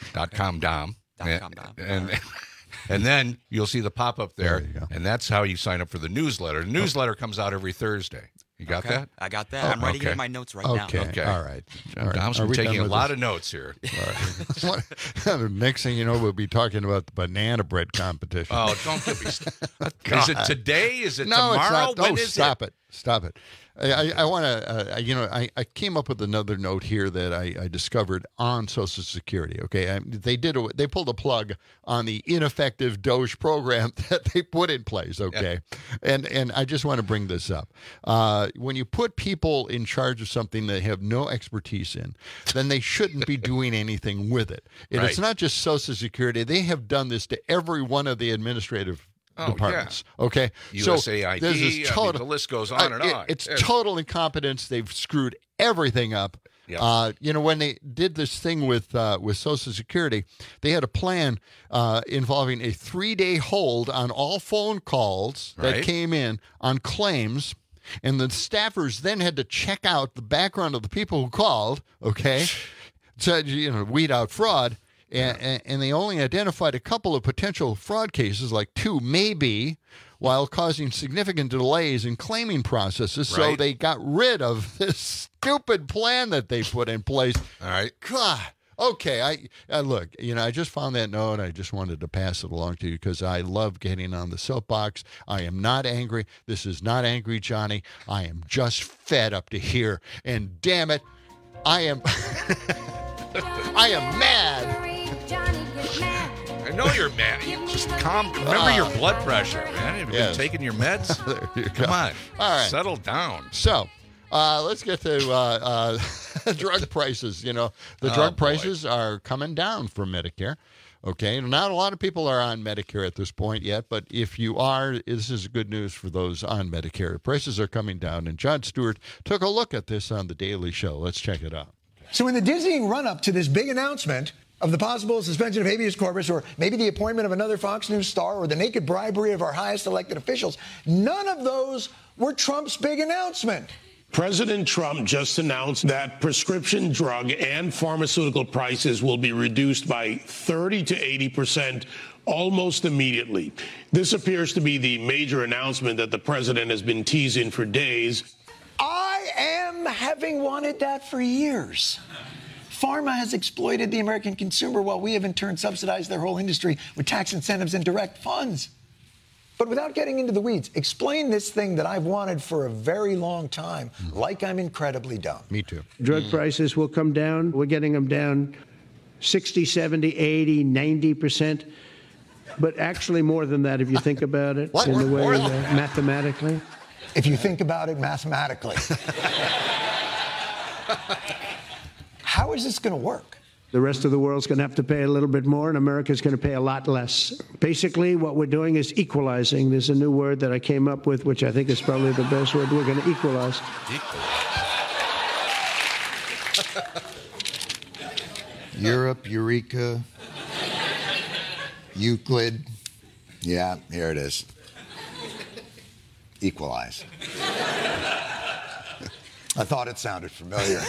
And then you'll see the pop-up there and that's how you sign up for the newsletter. The newsletter comes out every Thursday. You got that? I got that. I'm writing in my notes right now. Okay. All right. Dom's been taking a lot of notes here. Next thing you know, we'll be talking about the banana bread competition. Oh, don't get me started. Is it today? Is it tomorrow? It's not. When is stop it. Stop it. I want to, I came up with another note here that I discovered on Social Security. Okay, they pulled a plug on the ineffective DOGE program that they put in place. Okay, and I just want to bring this up. When you put people in charge of something they have no expertise in, then they shouldn't be doing anything with it. And it's not just Social Security; they have done this to every one of the administrative departments. Okay, USAID, the list goes on and on. It's total incompetence. They've screwed everything up. Yep. When they did this thing with Social Security, they had a plan involving a 3-day hold on all phone calls that came in on claims. And the staffers then had to check out the background of the people who called, to weed out fraud. And they only identified a couple of potential fraud cases, like 2 maybe, while causing significant delays in claiming processes. So they got rid of this stupid plan that they put in place. All right. God. Okay, I look, I just found that note. I just wanted to pass it along to you because I love getting on the soapbox. I am not angry. This is not Angry Johnny. I am just fed up to here. And damn it, I am mad. I know you're mad. Just calm. Remember your blood pressure, man. Have you been taking your meds? Come on. All right. Settle down. So, let's get to drug prices. The drug prices are coming down for Medicare. Okay, not a lot of people are on Medicare at this point yet, but if you are, this is good news for those on Medicare. Prices are coming down, and Jon Stewart took a look at this on The Daily Show. Let's check it out. So in the dizzying run-up to this big announcement of the possible suspension of habeas corpus, or maybe the appointment of another Fox News star, or the naked bribery of our highest elected officials, none of those were Trump's big announcement. President Trump just announced that prescription drug and pharmaceutical prices will be reduced by 30 to 80% almost immediately. This appears to be the major announcement that the president has been teasing for days. I am having wanted that for years. Pharma has exploited the American consumer while we have in turn subsidized their whole industry with tax incentives and direct funds. But without getting into the weeds, explain this thing that I've wanted for a very long time, like I'm incredibly dumb. Me too. Drug prices will come down. We're getting them down 60, 70, 80, 90%. But actually more than that if you think about it in the way mathematically. If you think about it mathematically. How is this going to work? The rest of the world's going to have to pay a little bit more, and America's going to pay a lot less. Basically, what we're doing is equalizing. There's a new word that I came up with, which I think is probably the best word. We're going to equalize. Europe, Eureka, Euclid. Yeah, here it is. Equalize. I thought it sounded familiar.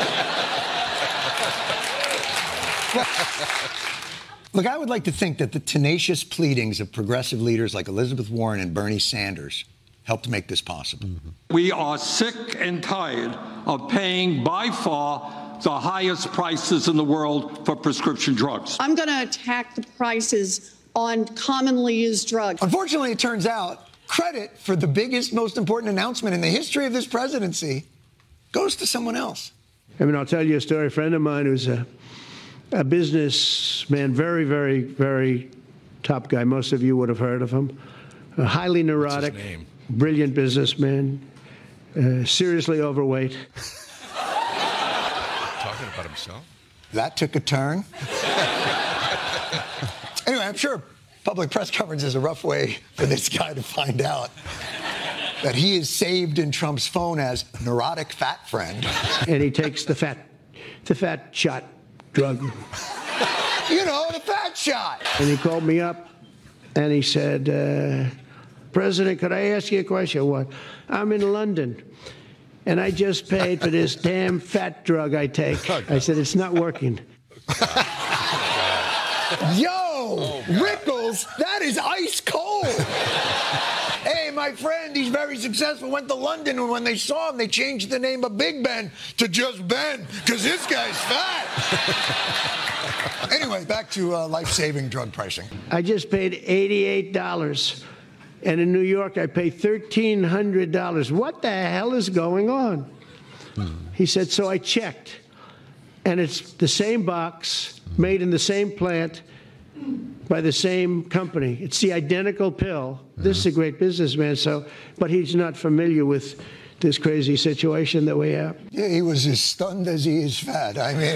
Look, I would like to think that the tenacious pleadings of progressive leaders like Elizabeth Warren and Bernie Sanders helped make this possible. We are sick and tired of paying by far the highest prices in the world for prescription drugs. I'm going to attack the prices on commonly used drugs. Unfortunately, it turns out credit for the biggest, most important announcement in the history of this presidency goes to someone else. I mean, I'll tell you a story. A friend of mine who's a businessman, very, very, very top guy. Most of you would have heard of him. A highly neurotic, brilliant businessman, seriously overweight. Talking about himself? That took a turn. Anyway, I'm sure public press coverage is a rough way for this guy to find out that he is saved in Trump's phone as neurotic fat friend. And he takes the fat shot drug. You know, the fat shot. And he called me up and he said, President, could I ask you a question? What? I'm in London and I just paid for this damn fat drug I take. I said, it's not working. Yo, Rickles, that is ice cold. Hey, my friend, he's very successful, went to London, and when they saw him, they changed the name of Big Ben to just Ben, because this guy's fat. Anyway, back to life-saving drug pricing. I just paid $88, and in New York, I pay $1,300. What the hell is going on? He said, so I checked, and it's the same box, made in the same plant, by the same company. It's the identical pill. This is a great businessman, but he's not familiar with this crazy situation that we have. Yeah, he was as stunned as he is fat. I mean,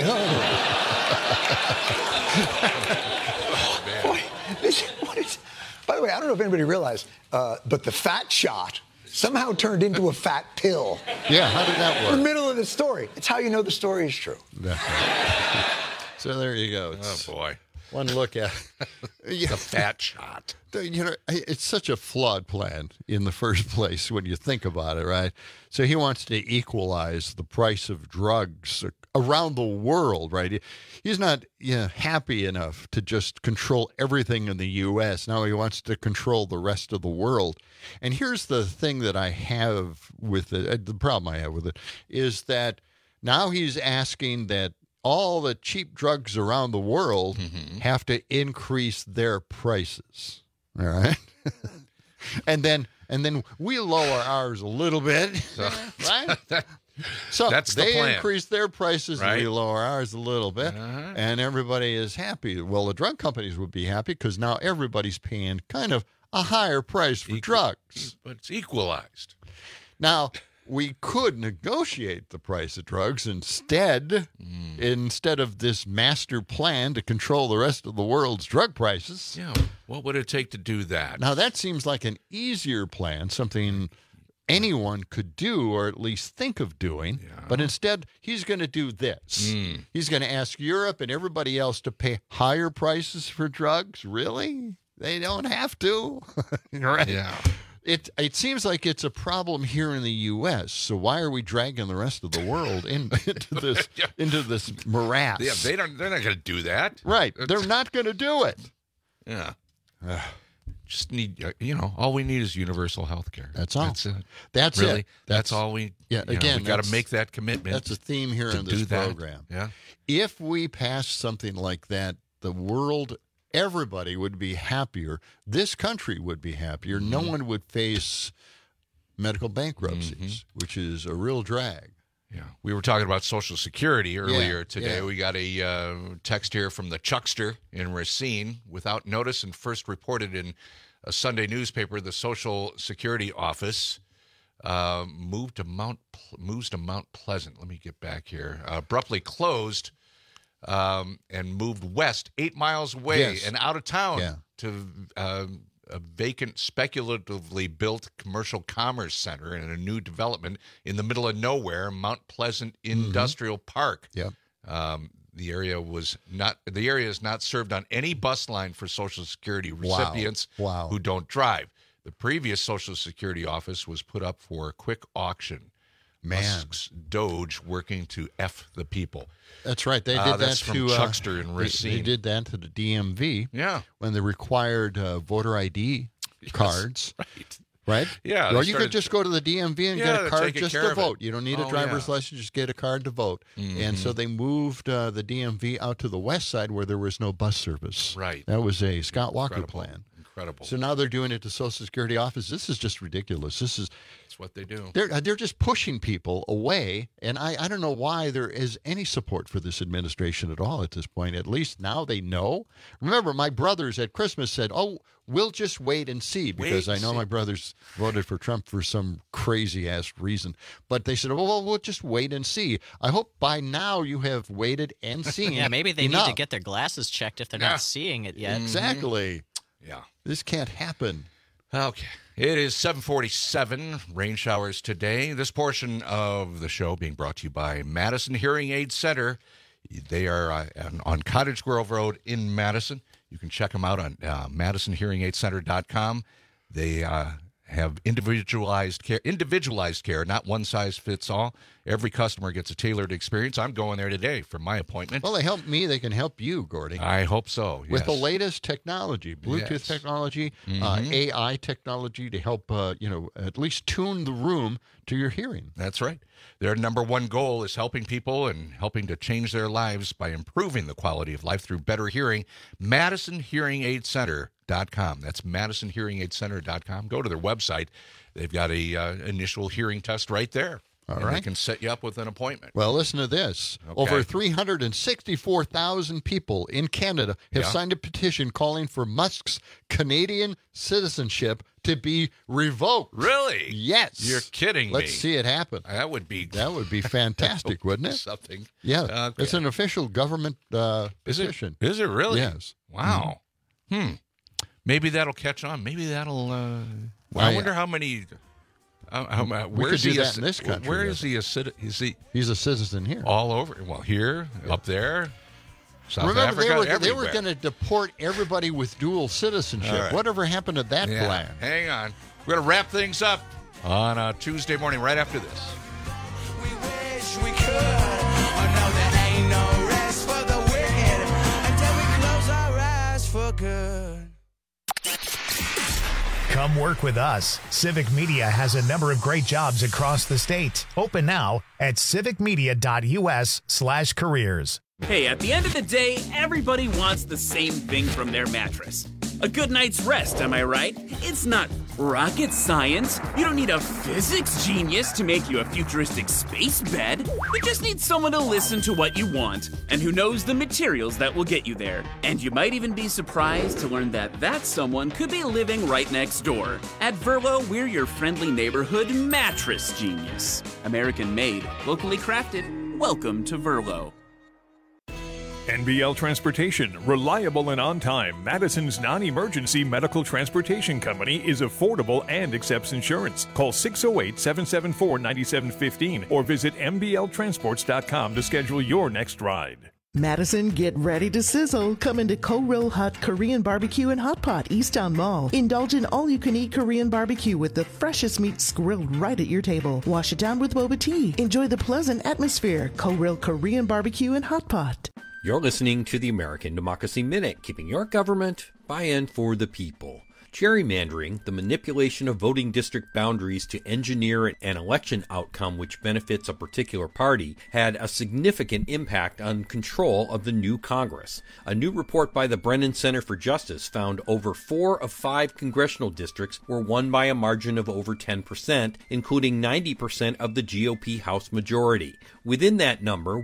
boy, by the way, I don't know if anybody realized, but the fat shot somehow turned into a fat pill. Yeah, how did that work? In the middle of the story. It's how you know the story is true. So there you go. Oh, boy. one look at the fat shot. You know, it's such a flawed plan in the first place when you think about it, right? So he wants to equalize the price of drugs around the world, right? He's not happy enough to just control everything in the U.S. Now he wants to control the rest of the world. And here's the thing that I have with it, the problem I have with it, is that now he's asking that all the cheap drugs around the world have to increase their prices. All right. and then we lower ours a little bit. Right? So that's they the plan. increase their prices right? and we lower ours a little bit. And everybody is happy. Well, the drug companies would be happy because now everybody's paying kind of a higher price for drugs. But it's equalized. Now, we could negotiate the price of drugs instead of this master plan to control the rest of the world's drug prices. Yeah, what would it take to do that? Now, that seems like an easier plan, something anyone could do or at least think of doing. Yeah. But instead, he's going to do this. He's going to ask Europe and everybody else to pay higher prices for drugs. Really? They don't have to. Right? Yeah. It seems like it's a problem here in the U.S. So why are we dragging the rest of the world into this morass? Yeah, they're not going to do that, right? They're not going to do it. Yeah, just need all we need is universal health care. That's all. That's it. That's really it. That's all we. Yeah. Again, we got to make that commitment. That's a theme here in this program. Yeah. If we pass something like that, the world. Everybody would be happier. This country would be happier. No one would face medical bankruptcies, which is a real drag. Yeah. We were talking about Social Security earlier today. We got a text here from the Chuckster in Racine. Without notice and first reported in a Sunday newspaper, the Social Security office moves to Mount Pleasant. Let me get back here. Abruptly closed. And moved west 8 miles away and out of town to a vacant, speculatively built commercial commerce center and a new development in the middle of nowhere, Mount Pleasant Industrial Park. Yeah. The area is not served on any bus line for Social Security recipients who don't drive. The previous Social Security office was put up for a quick auction. Musk's Doge working to F the people. That's right. They did that from to Chuckster and Racine. They did that to the DMV. Yeah. When they required voter ID cards. Right. Yeah. Or you could just go to the DMV and get a card just to vote. You don't need a driver's license, just get a card to vote. And so they moved the DMV out to the west side where there was no bus service. Right. That was a Scott Walker plan. Incredible. So now they're doing it to Social Security office. This is just ridiculous. It's what they do. They're just pushing people away, and I don't know why there is any support for this administration at all at this point. At least now they know. Remember, my brothers at Christmas said, "Oh, we'll just wait and see," because I know my brothers voted for Trump for some crazy-ass reason. But they said, "Oh, well, we'll just wait and see." I hope by now you have waited and seen. Yeah, maybe they enough. need to get their glasses checked if they're not seeing it yet. Exactly. Yeah. This can't happen. Okay. It is 7:47. Rain showers today. This portion of the show being brought to you by Madison Hearing Aid Center. They are on Cottage Grove Road in Madison. You can check them out on MadisonHearingAidCenter.com. They have individualized care, not one size fits all. Every customer gets a tailored experience. I'm going there today for my appointment. Well, they help me. They can help you, Gordy. I hope so, yes. With the latest technology, Bluetooth technology, AI technology to help, at least tune the room to your hearing. That's right. Their number one goal is helping people and helping to change their lives by improving the quality of life through better hearing. MadisonHearingAidCenter.com. That's MadisonHearingAidCenter.com. Go to their website. They've got a initial hearing test right there. All and right. They can set you up with an appointment. Well, listen to this. Okay. Over 364,000 people in Canada have signed a petition calling for Musk's Canadian citizenship to be revoked. Really? Yes. You're kidding me. Let's see it happen. That would be fantastic, wouldn't it? Something. Yeah. Okay. It's an official government petition. Is it really? Yes. Wow. Maybe that'll catch on. Maybe that'll... I wonder how many... we could do that in this country. Where is he a citizen? He's a citizen here. All over. Well, here, up there. Remember, Africa, they were going to deport everybody with dual citizenship. All right. Whatever happened to that plan? Hang on. We're going to wrap things up on a Tuesday morning right after this. We wish we could, but no, there ain't no rest for the wicked until we close our eyes for good. Come work with us. Civic Media has a number of great jobs across the state. Open now at civicmedia.us/careers. Hey, at the end of the day, everybody wants the same thing from their mattress. A good night's rest, am I right? It's not rocket science. You don't need a physics genius to make you a futuristic space bed. You just need someone to listen to what you want and who knows the materials that will get you there. And you might even be surprised to learn that that someone could be living right next door. At Verlo, we're your friendly neighborhood mattress genius. American made, locally crafted. Welcome to Verlo. NBL Transportation, reliable and on time. Madison's non-emergency medical transportation company is affordable and accepts insurance. Call 608-774-9715 or visit mbltransports.com to schedule your next ride. Madison, get ready to sizzle. Come into Ko-Ro Hut Korean Barbecue and Hot Pot, Easttown Mall. Indulge in all-you-can-eat Korean barbecue with the freshest meats grilled right at your table. Wash it down with boba tea. Enjoy the pleasant atmosphere. Ko-Ro Korean Barbecue and Hot Pot. You're listening to the American Democracy Minute, keeping your government by and for the people. Gerrymandering, the manipulation of voting district boundaries to engineer an election outcome which benefits a particular party, had a significant impact on control of the new Congress. A new report by the Brennan Center for Justice found over 4 of 5 congressional districts were won by a margin of over 10%, including 90% of the GOP House majority. Within that number,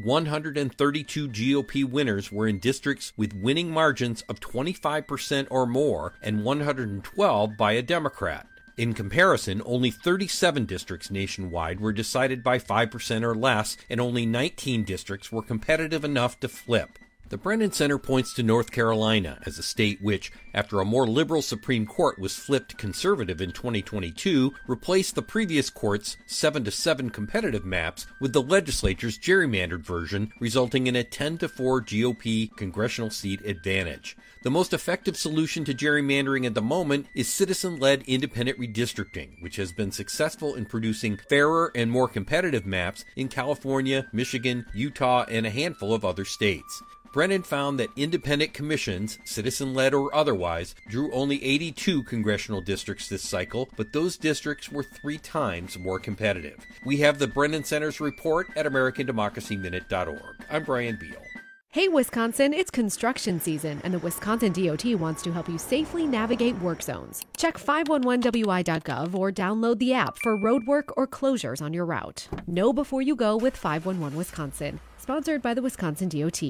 132 GOP winners were in districts with winning margins of 25% or more, and 112 by a Democrat. In comparison, only 37 districts nationwide were decided by 5% or less, and only 19 districts were competitive enough to flip. The Brennan Center points to North Carolina as a state which, after a more liberal Supreme Court was flipped conservative in 2022, replaced the previous court's 7-7 competitive maps with the legislature's gerrymandered version, resulting in a 10-4 GOP congressional seat advantage. The most effective solution to gerrymandering at the moment is citizen-led independent redistricting, which has been successful in producing fairer and more competitive maps in California, Michigan, Utah, and a handful of other states. Brennan found that independent commissions, citizen-led or otherwise, drew only 82 congressional districts this cycle, but those districts were 3 times more competitive. We have the Brennan Center's report at AmericanDemocracyMinute.org. I'm Brian Beal. Hey, Wisconsin, it's construction season, and the Wisconsin DOT wants to help you safely navigate work zones. Check 511wi.gov or download the app for roadwork or closures on your route. Know before you go with 511 Wisconsin. Sponsored by the Wisconsin DOT.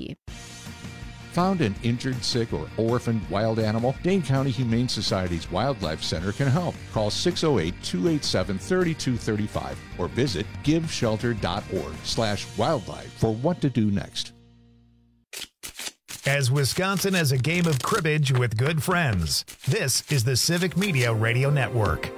Found an injured, sick, or orphaned wild animal? Dane County Humane Society's Wildlife Center can help. Call 608-287-3235 or visit giveshelter.org/wildlife for what to do next. As Wisconsin has a game of cribbage with good friends, this is the Civic Media Radio Network.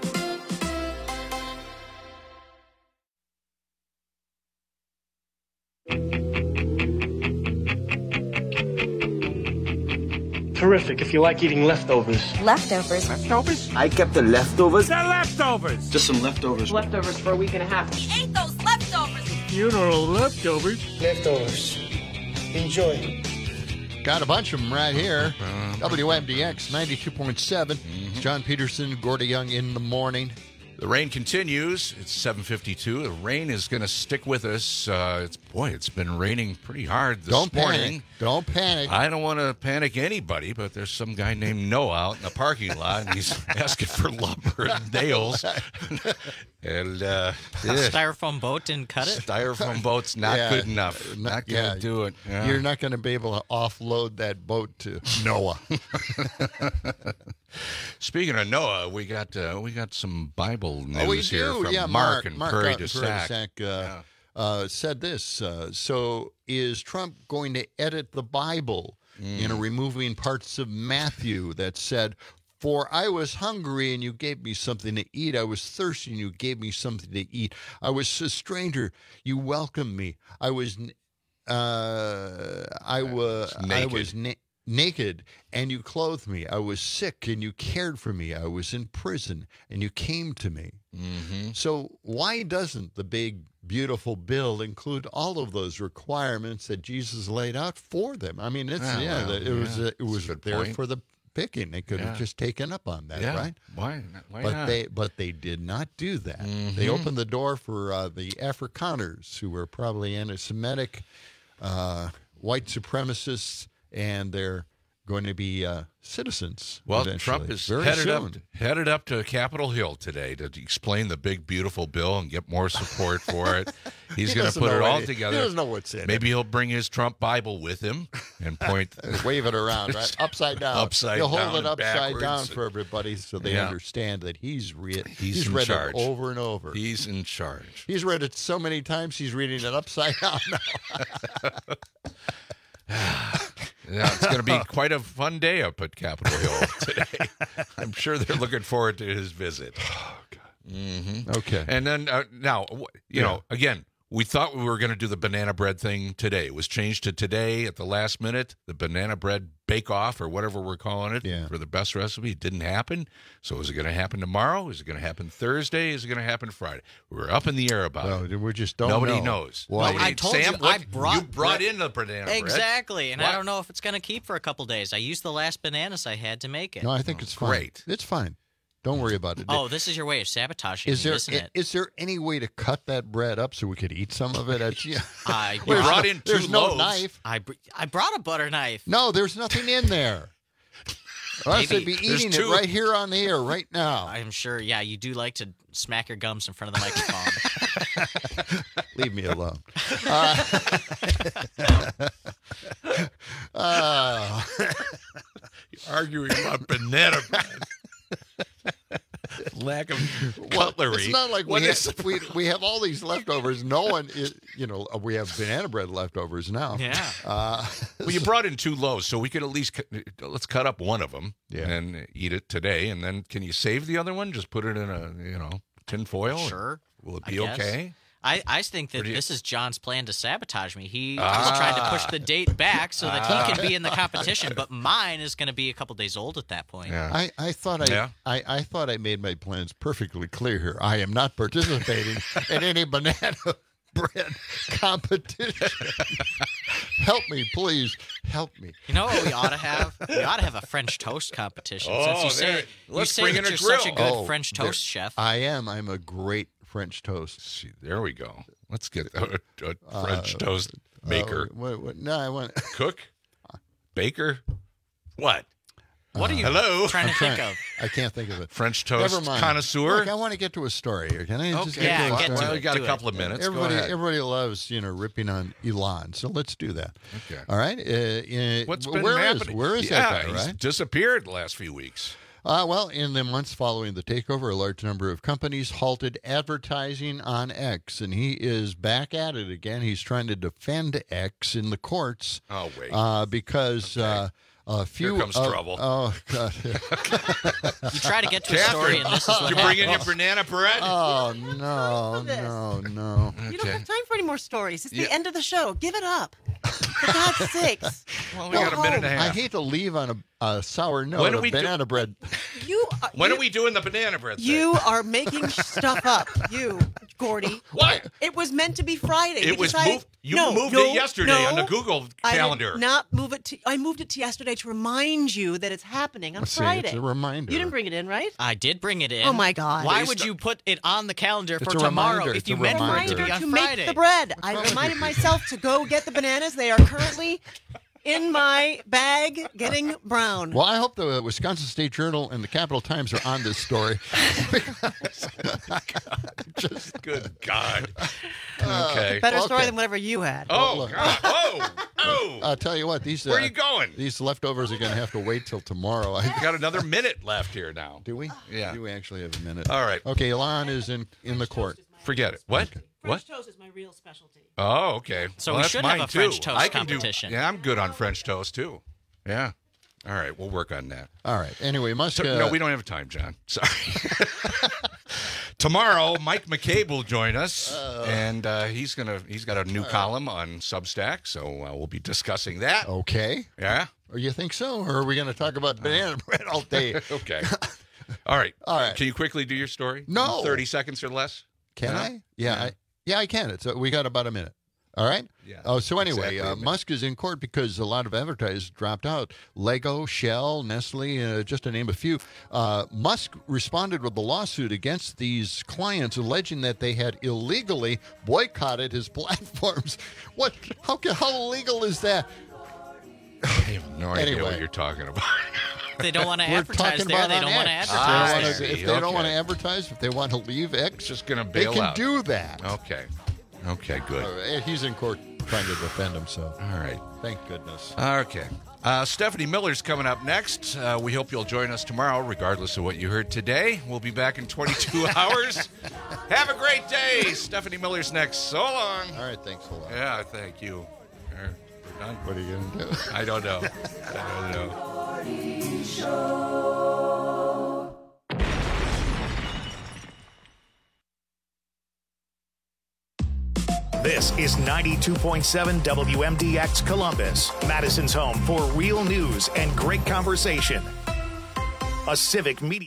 Terrific if you like eating leftovers. Leftovers? Leftovers? I kept the leftovers. The leftovers! Just some leftovers. Leftovers for a week and a half. Ate those leftovers! Funeral leftovers. Leftovers. Enjoy. Got a bunch of them right here. WMDX 92.7. John Peterson, Gordy Young in the morning. The rain continues. It's 7:52. The rain is going to stick with us. It's been raining pretty hard this morning. Don't panic. I don't want to panic anybody, but there's some guy named Noah out in the parking lot, and he's asking for lumber and nails. And styrofoam boat didn't cut it? Styrofoam boat's not good enough. Not going to do it. Yeah. You're not going to be able to offload that boat to Noah. Speaking of Noah, we got some Bible news here from Mark and Prairie du Sac. Said this. So is Trump going to edit the Bible in removing parts of Matthew that said, "For I was hungry and you gave me something to eat. I was thirsty and you gave me something to eat. I was a stranger, you welcomed me. I was I was naked, and you clothed me. I was sick, and you cared for me. I was in prison, and you came to me. Mm-hmm. So why doesn't the big, beautiful bill include all of those requirements that Jesus laid out for them? I mean, it was there for the picking. They could have just taken up on that, right? Why not? But they did not do that. Mm-hmm. They opened the door for the Afrikaners, who were probably anti-Semitic, white supremacists, and they're going to be citizens. Well, eventually. Trump is headed up to Capitol Hill today to explain the big, beautiful bill and get more support for it. He's going to put it all together. He doesn't know what's in it. Maybe he'll bring his Trump Bible with him and point. Wave it around, right? Upside down. He'll hold it upside backwards. down for everybody so they understand that he's read charge. it over and over. He's in charge. He's read it so many times he's reading it upside down now. Yeah, it's going to be quite a fun day up at Capitol Hill today. I'm sure they're looking forward to his visit. Oh, God. Mm-hmm. Okay. And then now, you know, again, we thought we were going to do the banana bread thing today. It was changed to today at the last minute, the banana bread bake-off or whatever we're calling it for the best recipe. It didn't happen. So is it going to happen tomorrow? Is it going to happen Thursday? Is it going to happen Friday? We're up in the air about it. We just don't Nobody know. knows. Why? I told Sam, you, you brought in the banana bread. Exactly, and I don't know if it's going to keep for a couple days. I used the last bananas I had to make it. No, I think it's fine. Great. It's fine. Don't worry about it. Oh, this is your way of sabotaging me, isn't it? Is there any way to cut that bread up so we could eat some of it? I brought in 2 There's loaves. no knife. I brought a butter knife. No, there's nothing in there. Or else I'd be eating it right here on the air right now. I'm sure, you do like to smack your gums in front of the microphone. Leave me alone. You're arguing about banana bread. Lack of cutlery. It's not like we have all these leftovers. No one is, we have banana bread leftovers now. Yeah. Well, you brought in 2 loaves, so we could at least let's cut up one of them and eat it today. And then can you save the other one? Just put it in a tin foil? Sure. Will it be okay? I think that this is John's plan to sabotage me. He was trying to push the date back so that he can be in the competition, but mine is going to be a couple days old at that point. Yeah. I thought I made my plans perfectly clear here. I am not participating in any banana bread competition. Help me, please. Help me. You know what we ought to have? We ought to have a French toast competition. Oh, Since you say that you're such a good French toast chef. I am. I'm a great French toast. See, there we go. Let's get a French toast maker. No, I want cook, baker. What? What are you trying to think of? I can't think of it. French toast connoisseur. Look, I want to get to a story here. Can I just get to a story? Well, we got a couple of minutes. Everybody loves ripping on Elon, so let's do that. Okay. All right. What's been happening? Where is that guy? He's right? disappeared the last few weeks. Well, in the months following the takeover, a large number of companies halted advertising on X, and he is back at it again. He's trying to defend X in the courts. Oh, wait. Because a few. Here comes trouble. Oh, God. You try to get to a story, and this is what you bring in your banana bread? Oh, no. You don't have time for any more stories. It's the end of the show. Give it up. For God's sakes. Well, we got a minute and a half. I hate to leave on a sour note of banana bread. When are we doing the banana bread thing? You are making stuff up. You, Gordy. What? It was meant to be Friday. It was moved. You moved it yesterday on the Google calendar. I did not move it. I moved it to yesterday to remind you that it's happening on Let's Friday. See, it's a reminder. You didn't bring it in, right? I did bring it in. Oh, my God. Why would you put it on the calendar for a tomorrow reminder. if you meant for it to be on to Friday? Make the bread. I reminded myself to go get the bananas. They are currently in my bag getting brown. Well, I hope the Wisconsin State Journal and the Capital Times are on this story. Good God. Okay. Better story than whatever you had. Oh, God. Oh. I'll tell you what. Where are you going? These leftovers are going to have to wait till tomorrow. We've got another minute left here now. Do we? Yeah. Do we actually have a minute? All right. Okay, Elon is in the court. Forget it. What? French What? toast is my real specialty. Oh, okay. So well, we that's should mine have a too. French toast I can competition. I'm good on French toast, too. Yeah. All right, we'll work on that. All right. Anyway, No, we don't have time, John. Sorry. Tomorrow, Mike McCabe will join us, and he's got a new column on Substack, so we'll be discussing that. Okay. Yeah? Or you think so? Or are we going to talk about banana bread all day? Okay. All right. Can you quickly do your story? No. In 30 seconds or less? Can I? Yeah, I can. We got about a minute. All right? Yeah. Oh, so anyway, exactly Musk is in court because a lot of advertisers dropped out. Lego, Shell, Nestle, just to name a few. Musk responded with a lawsuit against these clients, alleging that they had illegally boycotted his platforms. How illegal is that? I have no idea what you're talking about. They don't want to advertise there. They don't want to advertise there. If they don't want to advertise, if they want to leave X, just going to bail out. They can do that. Okay, good. He's in court trying to defend himself. All right. Thank goodness. Okay. Stephanie Miller's coming up next. We hope you'll join us tomorrow, regardless of what you heard today. We'll be back in 22 hours. Have a great day. Stephanie Miller's next. So long. All right, thanks a lot. Yeah, thank you. We're done. What are you going to do? I don't know. This is 92.7 WMDX Columbus, Madison's home for real news and great conversation. A Civic Media.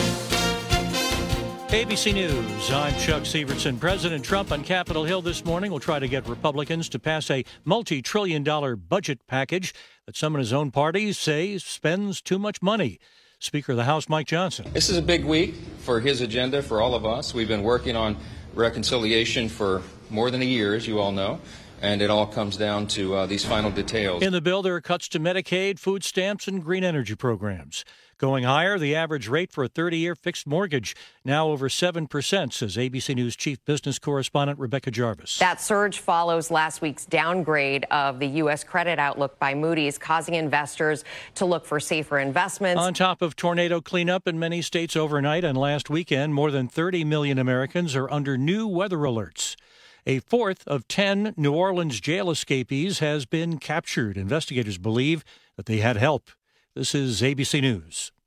ABC News, I'm Chuck Severson. President Trump on Capitol Hill this morning will try to get Republicans to pass a multi-trillion-dollar budget package that some in his own party say spends too much money. Speaker of the House, Mike Johnson. This is a big week for his agenda, for all of us. We've been working on reconciliation for more than a year, as you all know, and it all comes down to these final details. In the bill, there are cuts to Medicaid, food stamps, and green energy programs. Going higher, the average rate for a 30-year fixed mortgage, now over 7%, says ABC News chief business correspondent Rebecca Jarvis. That surge follows last week's downgrade of the U.S. credit outlook by Moody's, causing investors to look for safer investments. On top of tornado cleanup in many states overnight and last weekend, more than 30 million Americans are under new weather alerts. A fourth of 10 New Orleans jail escapees has been captured. Investigators believe that they had help. This is ABC News.